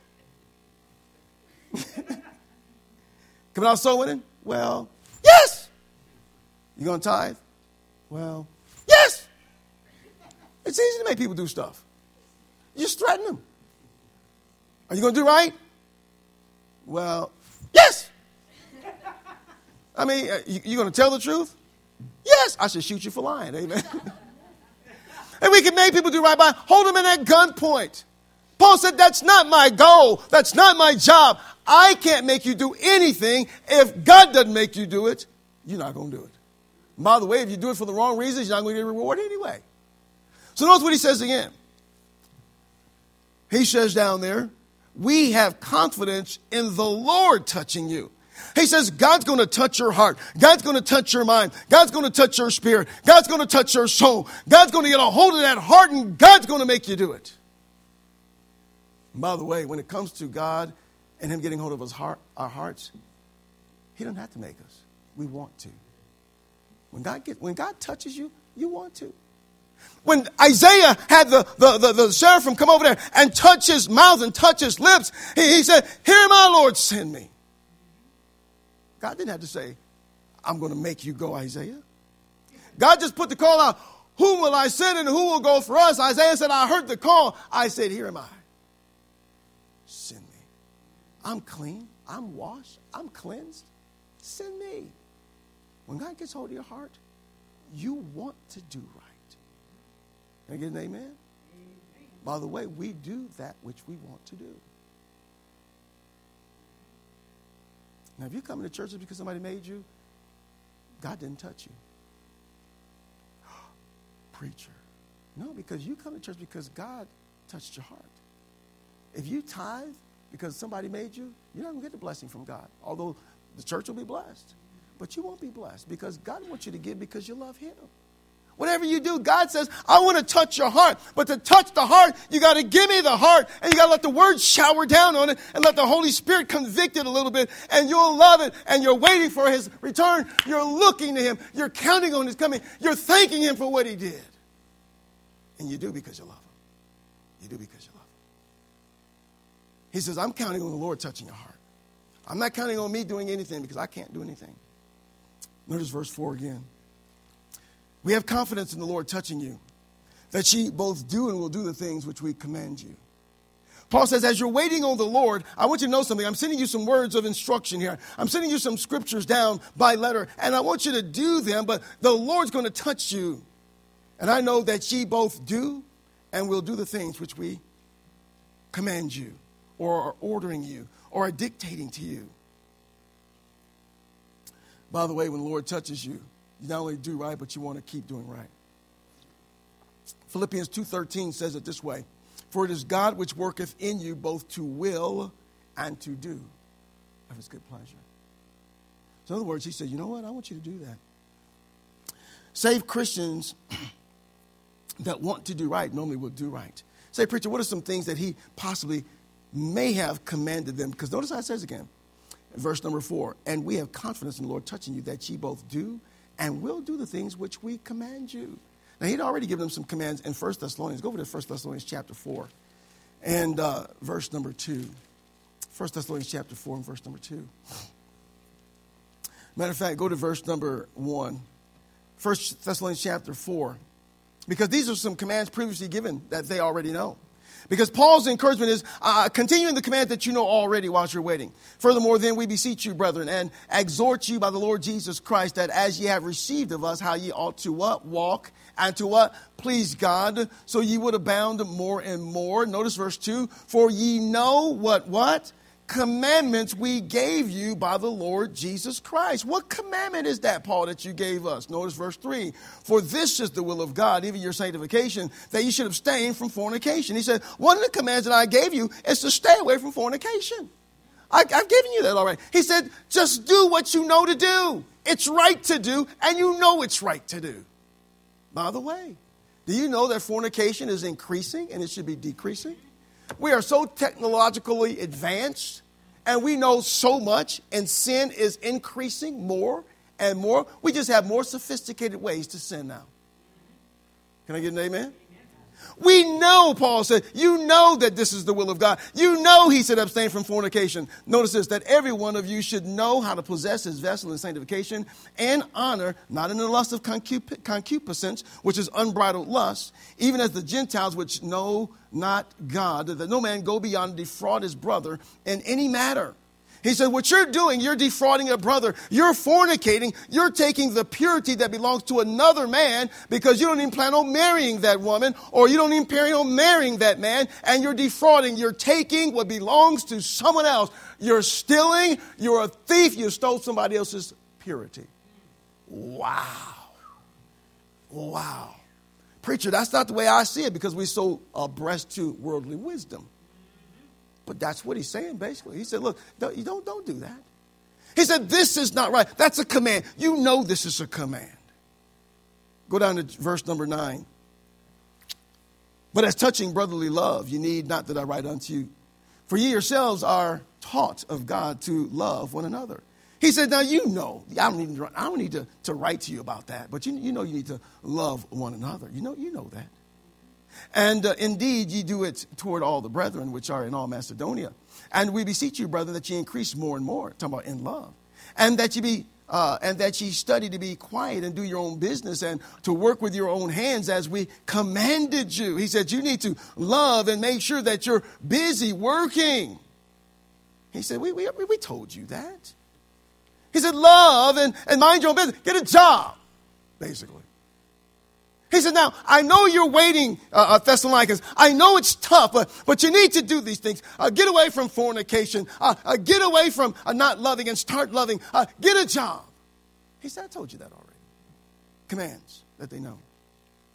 Coming out soul winning? Well, yes. You going to tithe? Well, yes. It's easy to make people do stuff. You just threaten them. Are you going to do right? Well, yes. I mean, you, you going to tell the truth? Yes. I should shoot you for lying. Amen. And we can make people do right by hold them in at gunpoint. Paul said, that's not my goal. That's not my job. I can't make you do anything. If God doesn't make you do it, you're not going to do it. And by the way, if you do it for the wrong reasons, you're not going to get a reward anyway. So notice what he says again. He says down there, we have confidence in the Lord touching you. He says God's going to touch your heart. God's going to touch your mind. God's going to touch your spirit. God's going to touch your soul. God's going to get a hold of that heart, and God's going to make you do it. And by the way, when it comes to God and him getting hold of his heart, our hearts, he doesn't have to make us. We want to. When God get, when God touches you, you want to. When Isaiah had the, the, the, the seraphim come over there and touch his mouth and touch his lips, he, he said, here my Lord, send me. God didn't have to say, I'm going to make you go, Isaiah. God just put the call out, whom will I send and who will go for us? Isaiah said, I heard the call. I said, here am I. Send me. I'm clean. I'm washed. I'm cleansed. Send me. When God gets hold of your heart, you want to do right. Can I get an amen? Amen? By the way, we do that which we want to do. Now, if you come into church because somebody made you, God didn't touch you. Preacher, No, because you come to church because God touched your heart. If you tithe because somebody made you, you're not going to get the blessing from God. Although the church will be blessed. But you won't be blessed because God wants you to give because you love him. Whatever you do, God says, I want to touch your heart. But to touch the heart, you got to give me the heart. And you got to let the word shower down on it and let the Holy Spirit convict it a little bit. And you'll love it. And you're waiting for his return. You're looking to him. You're counting on his coming. You're thanking him for what he did. And you do because you love him. You do because you love him. He says, I'm counting on the Lord touching your heart. I'm not counting on me doing anything because I can't do anything. Notice verse four again. We have confidence in the Lord touching you, that ye both do and will do the things which we command you. Paul says, as you're waiting on the Lord, I want you to know something. I'm sending you some words of instruction here. I'm sending you some scriptures down by letter, and I want you to do them, but the Lord's going to touch you. And I know that ye both do and will do the things which we command you, or are ordering you, or are dictating to you. By the way, when the Lord touches you, you not only do right, but you want to keep doing right. Philippians two thirteen says it this way. For it is God which worketh in you both to will and to do of his good pleasure. So in other words, he said, you know what? I want you to do that. Saved Christians that want to do right normally will do right. Say, preacher, what are some things that he possibly may have commanded them? Because notice how it says again, in verse number four, and we have confidence in the Lord touching you that ye both do and will do the things which we command you. Now, he'd already given them some commands in First Thessalonians. Go over to First Thessalonians chapter four and uh, verse number two. First Thessalonians chapter four and verse number two. Matter of fact, go to verse number one. First Thessalonians chapter four. Because these are some commands previously given that they already know. Because Paul's encouragement is, uh, continue in the command that you know already whilst you're waiting. Furthermore, then we beseech you, brethren, and exhort you by the Lord Jesus Christ, that as ye have received of us, how ye ought to what? Walk, and to what? Please God, so ye would abound more and more. Notice verse two, for ye know what, what? Commandments we gave you by the Lord Jesus Christ. What commandment is that, Paul, that you gave us? Notice verse three. For this is the will of God, even your sanctification, that you should abstain from fornication. He said, one of the commands that I gave you is to stay away from fornication. I, I've given you that already. He said, just do what you know to do. It's right to do, and you know it's right to do. By the way, do you know that fornication is increasing and it should be decreasing? We are so technologically advanced, and we know so much, and sin is increasing more and more. We just have more sophisticated ways to sin now. Can I get an amen? We know, Paul said, you know that this is the will of God. You know, he said, abstain from fornication. Notice this, that every one of you should know how to possess his vessel in sanctification and honor, not in the lust of concup- concupiscence, which is unbridled lust, even as the Gentiles which know not God, that no man go beyond to defraud his brother in any matter. He said, what you're doing, you're defrauding a brother. You're fornicating. You're taking the purity that belongs to another man because you don't even plan on marrying that woman, or you don't even plan on marrying that man, and you're defrauding. You're taking what belongs to someone else. You're stealing. You're a thief. You stole somebody else's purity. Wow. Wow. Preacher, that's not the way I see it because we're so abreast to worldly wisdom. But that's what he's saying, basically. He said, look, don't, you don't, don't do that. He said, this is not right. That's a command. You know this is a command. Go down to verse number nine. But as touching brotherly love, you need not that I write unto you. For ye yourselves are taught of God to love one another. He said, now you know, I don't need, I don't need to, to write to you about that, but you, you know you need to love one another. You know, you know that. And uh, indeed, ye do it toward all the brethren which are in all Macedonia. And we beseech you, brethren, that ye increase more and more, talking about in love, and that ye be, uh, and that ye study to be quiet and do your own business and to work with your own hands as we commanded you. He said, you need to love and make sure that you're busy working. He said, we we we told you that. He said, love and, and mind your own business. Get a job, basically. He said, now, I know you're waiting, uh, Thessalonians. I know it's tough, but, but you need to do these things. Uh, get away from fornication. Uh, uh, get away from uh, not loving and start loving. Uh, get a job. He said, I told you that already. Commands that they know.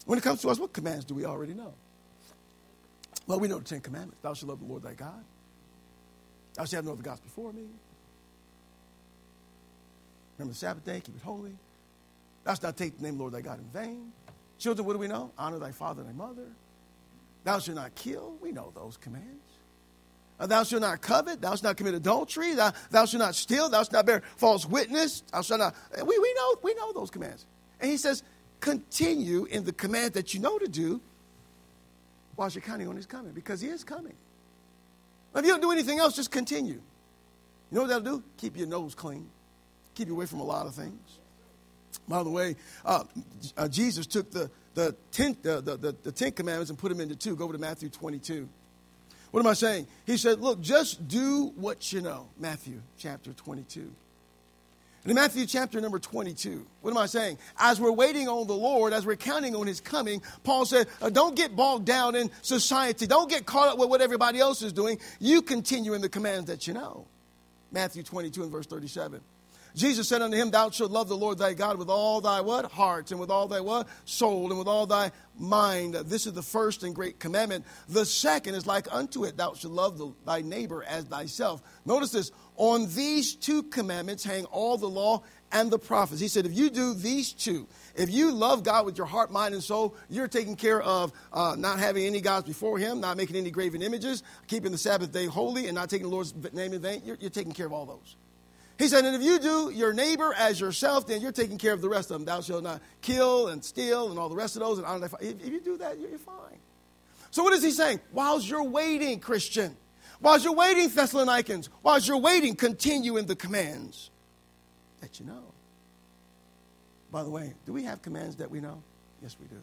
When it comes to us, what commands do we already know? Well, we know the Ten Commandments. Thou shalt love the Lord thy God. Thou shalt have no other gods before me. Remember the Sabbath day, keep it holy. Thou shalt not take the name of the Lord thy God in vain. Children, what do we know? Honor thy father and thy mother. Thou shalt not kill. We know those commands. Uh, thou shalt not covet. Thou shalt not commit adultery. Thou, thou shalt not steal. Thou shalt not bear false witness. Thou shalt not. We, we know we know those commands. And he says, continue in the command that you know to do whilst you're counting on his coming, because he is coming. If you don't do anything else, just continue. You know what that'll do? Keep your nose clean. Keep you away from a lot of things. By the way, uh, uh, Jesus took the the ten, the, the, the, the Ten Commandments and put them into two. Go over to Matthew twenty-two. What am I saying? He said, look, just do what you know. Matthew chapter twenty-two. And in Matthew chapter number twenty-two, what am I saying? As we're waiting on the Lord, as we're counting on his coming, Paul said, uh, don't get bogged down in society. Don't get caught up with what everybody else is doing. You continue in the commands that you know. Matthew twenty-two and verse thirty-seven. Jesus said unto him, thou shalt love the Lord thy God with all thy what? Heart, and with all thy what? Soul, and with all thy mind. This is the first and great commandment. The second is like unto it. Thou shalt love the, thy neighbor as thyself. Notice this. On these two commandments hang all the law and the prophets. He said, if you do these two, if you love God with your heart, mind, and soul, you're taking care of uh, not having any gods before him, not making any graven images, keeping the Sabbath day holy, and not taking the Lord's name in vain. You're, you're taking care of all those. He said, and if you do your neighbor as yourself, then you're taking care of the rest of them. Thou shalt not kill and steal and all the rest of those. And honor thy, if you do that, you're fine. So what is he saying? Whilst you're waiting, Christian, whilst you're waiting, Thessalonians, whilst you're waiting, continue in the commands that you know. By the way, do we have commands that we know? Yes, we do.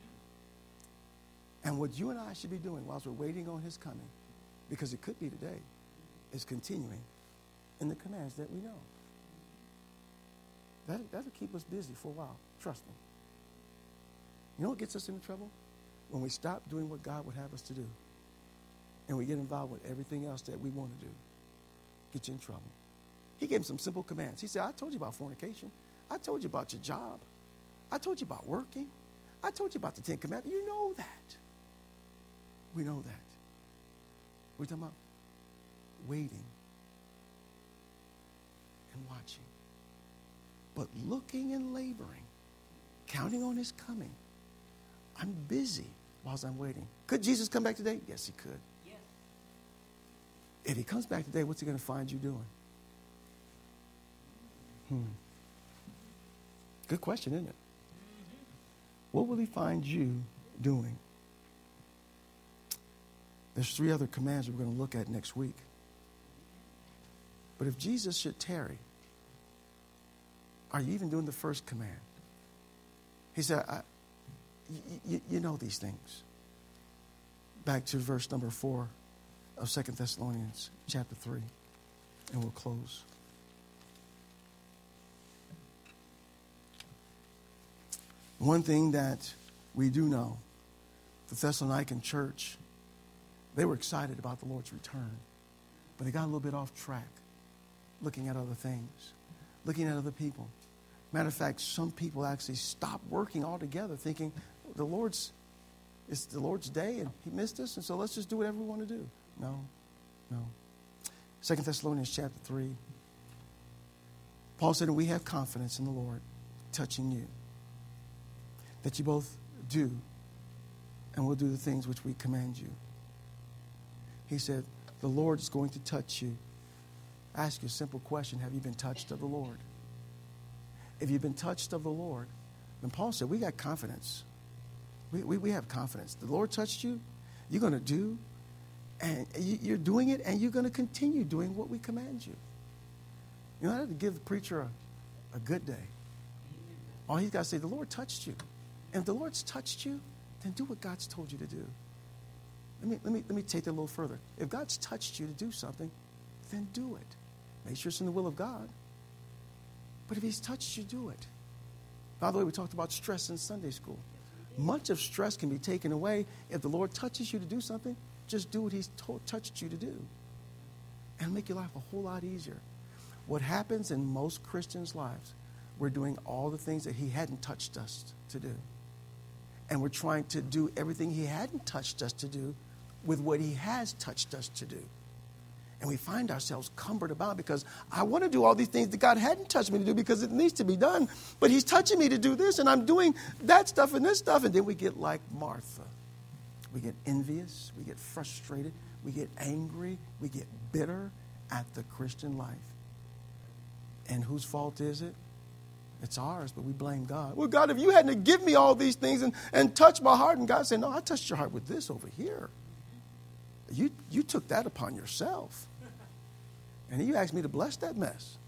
And what you and I should be doing whilst we're waiting on his coming, because it could be today, is continuing in the commands that we know. That, that'll keep us busy for a while. Trust me. You know what gets us into trouble? When we stop doing what God would have us to do, and we get involved with everything else that we want to do. Get you in trouble. He gave him some simple commands. He said, I told you about fornication. I told you about your job. I told you about working. I told you about the Ten Commandments. You know that. We know that. What are we talking about? Waiting and watching. But looking and laboring, counting on his coming. I'm busy whilst I'm waiting. Could Jesus come back today? Yes, he could. Yes. If he comes back today, what's he going to find you doing? Hmm. Good question, isn't it? Mm-hmm. What will he find you doing? There's three other commands we're going to look at next week. But if Jesus should tarry, are you even doing the first command? He said, I, y- y- you know these things. Back to verse number four of Second Thessalonians chapter three, and we'll close. One thing that we do know, the Thessalonican church, they were excited about the Lord's return, but they got a little bit off track, looking at other things, looking at other people. Matter of fact, some people actually stopped working altogether, thinking the Lord's it's the Lord's day and he missed us, and so let's just do whatever we want to do. No, no. Second Thessalonians chapter three. Paul said, and we have confidence in the Lord touching you, that you both do and will do the things which we command you. He said, the Lord is going to touch you. I ask you a simple question. Have you been touched of the Lord? If you've been touched of the Lord, then Paul said, we got confidence. We, we, we have confidence. The Lord touched you. You're going to do, and you, you're doing it, and you're going to continue doing what we command you. You don't have to give the preacher a, a good day. All he's got to say, the Lord touched you. And if the Lord's touched you, then do what God's told you to do. Let me, let me, let me take that a little further. If God's touched you to do something, then do it. Make sure it's in the will of God. But if he's touched you, do it. By the way, we talked about stress in Sunday school. Much of stress can be taken away if the Lord touches you to do something. Just do what he's told, touched you to do. And make your life a whole lot easier. What happens in most Christians' lives, we're doing all the things that he hadn't touched us to do. And we're trying to do everything he hadn't touched us to do with what he has touched us to do. And we find ourselves cumbered about because I want to do all these things that God hadn't touched me to do because it needs to be done. But he's touching me to do this, and I'm doing that stuff and this stuff. And then we get like Martha. We get envious. We get frustrated. We get angry. We get bitter at the Christian life. And whose fault is it? It's ours, but we blame God. Well, God, if you hadn't given me all these things and, and touched my heart, and God said, no, I touched your heart with this over here. You, you took that upon yourself. And you asked me to bless that mess.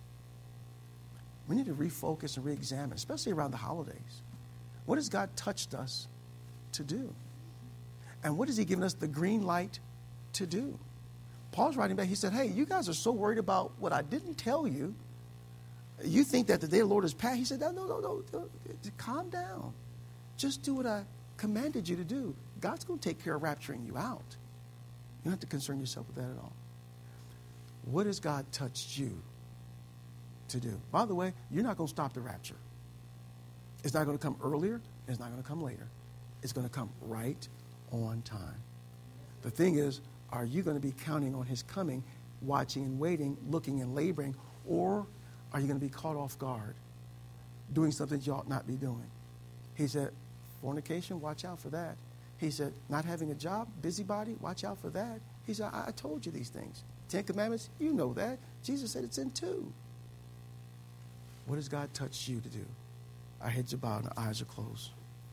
We need to refocus and re-examine, especially around the holidays. What has God touched us to do? And what has he given us the green light to do? Paul's writing back. He said, hey, you guys are so worried about what I didn't tell you. You think that the day of the Lord is past. He said, no, no, no, no, no. Calm down. Just do what I commanded you to do. God's going to take care of rapturing you out. You don't have to concern yourself with that at all. What has God touched you to do? By the way, you're not going to stop the rapture. It's not going to come earlier. It's not going to come later. It's going to come right on time. The thing is, are you going to be counting on his coming, watching and waiting, looking and laboring, or are you going to be caught off guard, doing something you ought not be doing? He said, fornication, watch out for that. He said, not having a job, busybody, watch out for that. He said, I, I told you these things. Ten Commandments, you know that. Jesus said it's in two. What has God touched you to do? Our heads are bowed and our eyes are closed.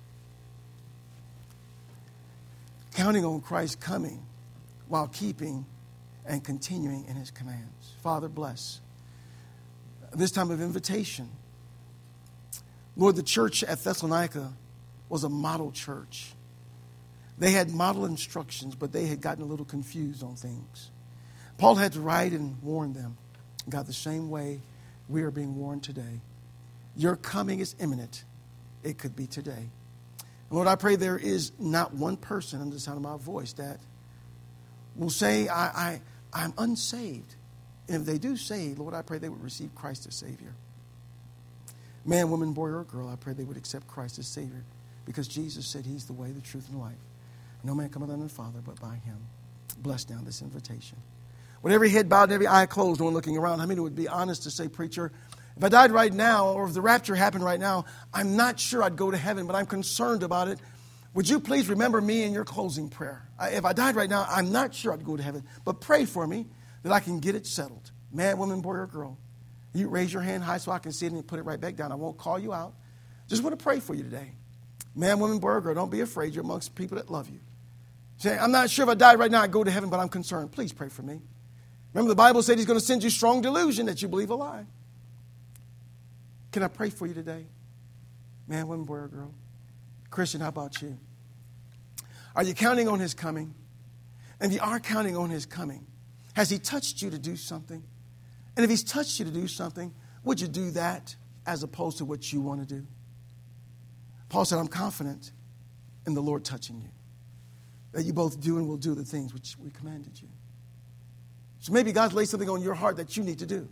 Counting on Christ's coming while keeping and continuing in his commands. Father, bless this time of invitation. Lord, the church at Thessalonica was a model church. They had model instructions, but they had gotten a little confused on things. Paul had to write and warn them. God, the same way we are being warned today. Your coming is imminent. It could be today. Lord, I pray there is not one person under the sound of my voice that will say, I, I, I'm unsaved. And if they do say, Lord, I pray they would receive Christ as Savior. Man, woman, boy, or girl, I pray they would accept Christ as Savior because Jesus said he's the way, the truth, and life. No man cometh unto the Father but by him. Bless now this invitation. With every head bowed and every eye closed, no one looking around, how many would be honest to say, preacher, if I died right now or if the rapture happened right now, I'm not sure I'd go to heaven, but I'm concerned about it. Would you please remember me in your closing prayer? I, if I died right now, I'm not sure I'd go to heaven, but pray for me that I can get it settled. Man, woman, boy, or girl. You raise your hand high so I can see it and put it right back down. I won't call you out. Just want to pray for you today. Man, woman, boy, or girl, don't be afraid. You're amongst people that love you. Say, I'm not sure if I died right now, I'd go to heaven, but I'm concerned. Please pray for me. Remember, the Bible said he's going to send you strong delusion that you believe a lie. Can I pray for you today? Man, woman, boy, or girl. Christian, how about you? Are you counting on his coming? And if you are counting on his coming, has he touched you to do something? And if he's touched you to do something, would you do that as opposed to what you want to do? Paul said, I'm confident in the Lord touching you, that you both do and will do the things which we commanded you. So maybe God's laid something on your heart that you need to do.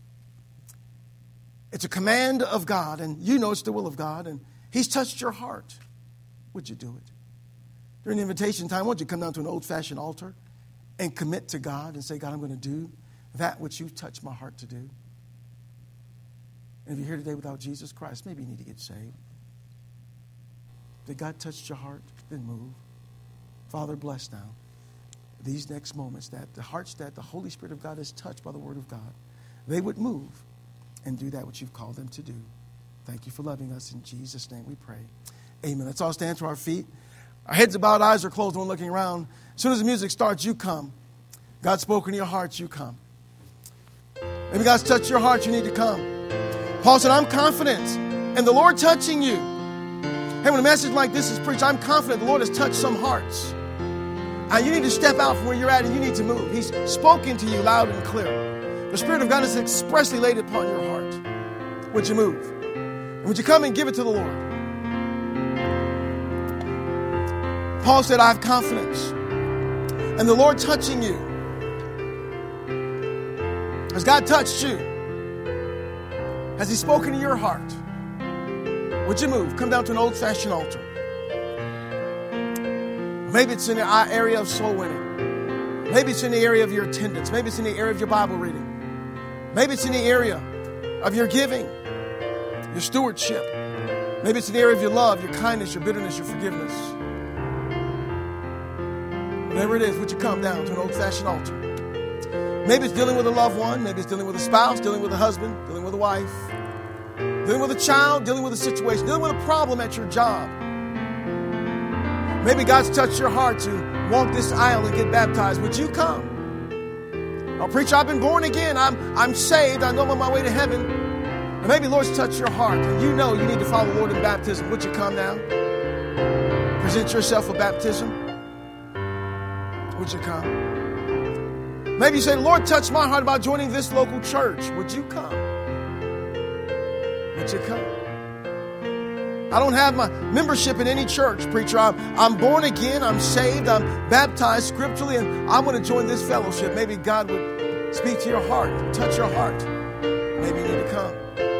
It's a command of God, and you know it's the will of God, and he's touched your heart. Would you do it? During the invitation time, won't you come down to an old-fashioned altar and commit to God and say, God, I'm going to do that which you've touched my heart to do. And if you're here today without Jesus Christ, maybe you need to get saved. Did God touch your heart? Then move. Father, bless now these next moments that the hearts that the Holy Spirit of God has touched by the Word of God, they would move and do that which you've called them to do. Thank you for loving us. In Jesus' name we pray. Amen. Let's all stand to our feet. Our heads are bowed, eyes are closed, no one looking around. As soon as the music starts, you come. God's spoken to your hearts, you come. Maybe God's touched your heart, you need to come. Paul said, I'm confident in the Lord touching you. Hey, when a message like this is preached, I'm confident the Lord has touched some hearts. And you need to step out from where you're at and you need to move. He's spoken to you loud and clear. The Spirit of God has expressly laid it upon your heart. Would you move? And would you come and give it to the Lord? Paul said, I have confidence in the Lord touching you. Has God touched you? Has he spoken to your heart? Would you move? Come down to an old-fashioned altar. Maybe it's in the area of soul winning. Maybe it's in the area of your attendance. Maybe it's in the area of your Bible reading. Maybe it's in the area of your giving, your stewardship. Maybe it's in the area of your love, your kindness, your bitterness, your forgiveness. Whatever it is, would you come down to an old-fashioned altar? Maybe it's dealing with a loved one. Maybe it's dealing with a spouse, dealing with a husband, dealing with a wife, dealing with a child, dealing with a situation, dealing with a problem at your job. Maybe God's touched your heart to walk this aisle and get baptized. Would you come? Oh, preacher, I've been born again. I'm, I'm saved. I know I'm on my way to heaven. And maybe the Lord's touched your heart and you know you need to follow the Lord in baptism. Would you come now? Present yourself for baptism. Would you come? Maybe you say, Lord, touch my heart about joining this local church. Would you come? Would you come? I don't have my membership in any church, preacher. I'm, I'm born again. I'm saved. I'm baptized scripturally, and I'm going to join this fellowship. Maybe God would speak to your heart, touch your heart. Maybe you need to come.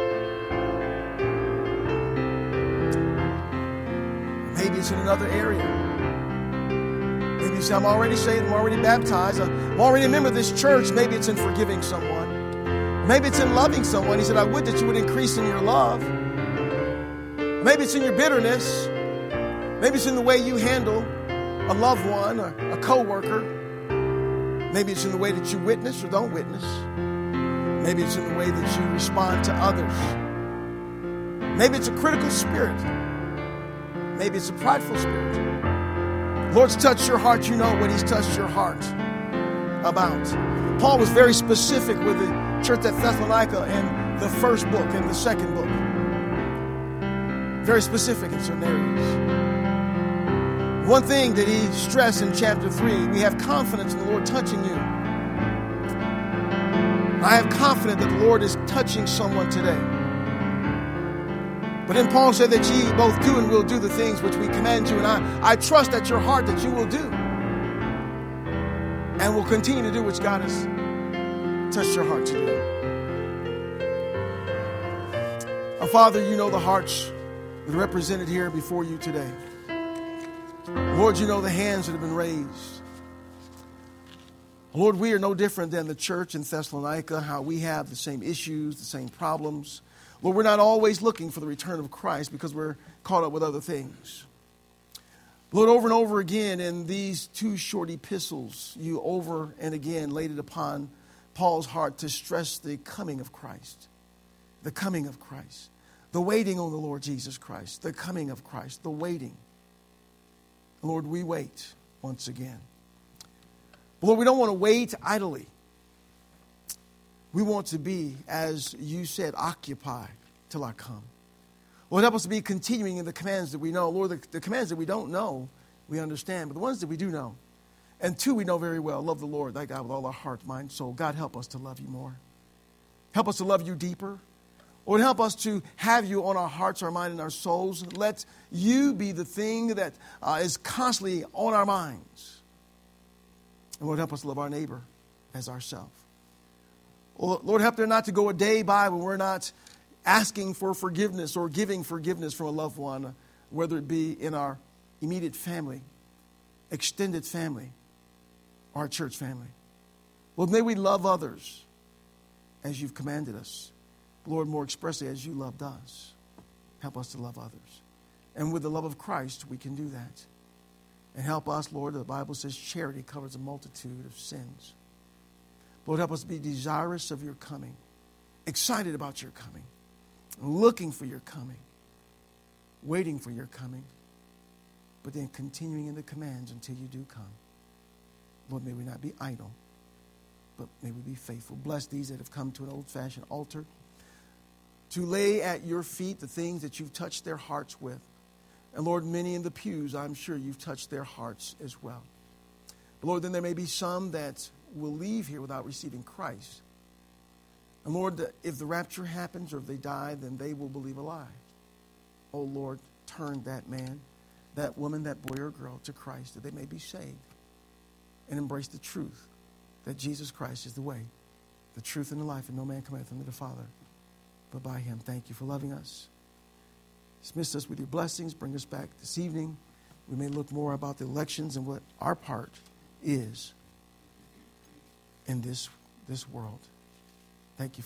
Maybe it's in another area. Maybe you say, I'm already saved. I'm already baptized. I'm already a member of this church. Maybe it's in forgiving someone. Maybe it's in loving someone. He said, I would that you would increase in your love. Maybe it's in your bitterness. Maybe it's in the way you handle a loved one or a coworker. Maybe it's in the way that you witness or don't witness. Maybe it's in the way that you respond to others. Maybe it's a critical spirit. Maybe it's a prideful spirit. Lord's touched your heart. You know what He's touched your heart about. Paul was very specific with the church at Thessalonica in the first book and the second book. Very specific in certain areas. One thing that he stressed in chapter three, we have confidence in the Lord touching you. I have confidence that the Lord is touching someone today. But then Paul said that ye both do and will do the things which we command you. And I, I trust at your heart that you will do. And will continue to do which God has touched your heart to do. Our Father, you know the hearts that are represented here before you today. Lord, you know the hands that have been raised. Lord, we are no different than the church in Thessalonica, how we have the same issues, the same problems. Lord, we're not always looking for the return of Christ because we're caught up with other things. Lord, over and over again in these two short epistles, you over and again laid it upon Paul's heart to stress the coming of Christ. The coming of Christ. The waiting on the Lord Jesus Christ. The coming of Christ. The waiting. Lord, we wait once again. But Lord, we don't want to wait idly. We want to be, as you said, occupied till I come. Lord, help us to be continuing in the commands that we know. Lord, the, the commands that we don't know, we understand. But the ones that we do know, and two we know very well, love the Lord, thy God, with all our heart, mind, soul. God, help us to love you more. Help us to love you deeper. Lord, help us to have you on our hearts, our mind, and our souls. Let you be the thing that uh, is constantly on our minds. And Lord, help us to love our neighbor as ourselves. Lord, help there not to go a day by when we're not asking for forgiveness or giving forgiveness from a loved one, whether it be in our immediate family, extended family, or our church family. Lord, may we love others as you've commanded us. Lord, more expressly as you loved us. Help us to love others. And with the love of Christ, we can do that. And help us, Lord, the Bible says charity covers a multitude of sins. Lord, help us be desirous of your coming, excited about your coming, looking for your coming, waiting for your coming, but then continuing in the commands until you do come. Lord, may we not be idle, but may we be faithful. Bless these that have come to an old-fashioned altar to lay at your feet the things that you've touched their hearts with. And Lord, many in the pews, I'm sure you've touched their hearts as well. But Lord, then there may be some that will leave here without receiving Christ. And Lord, if the rapture happens or if they die, then they will believe a lie. Oh Lord, turn that man, that woman, that boy or girl to Christ, that they may be saved and embrace the truth that Jesus Christ is the way, the truth, and the life, and no man cometh unto the Father but by him. Thank you for loving us. Dismiss us with your blessings. Bring us back this evening We may look more about the elections and what our part is in this, this world. Thank you.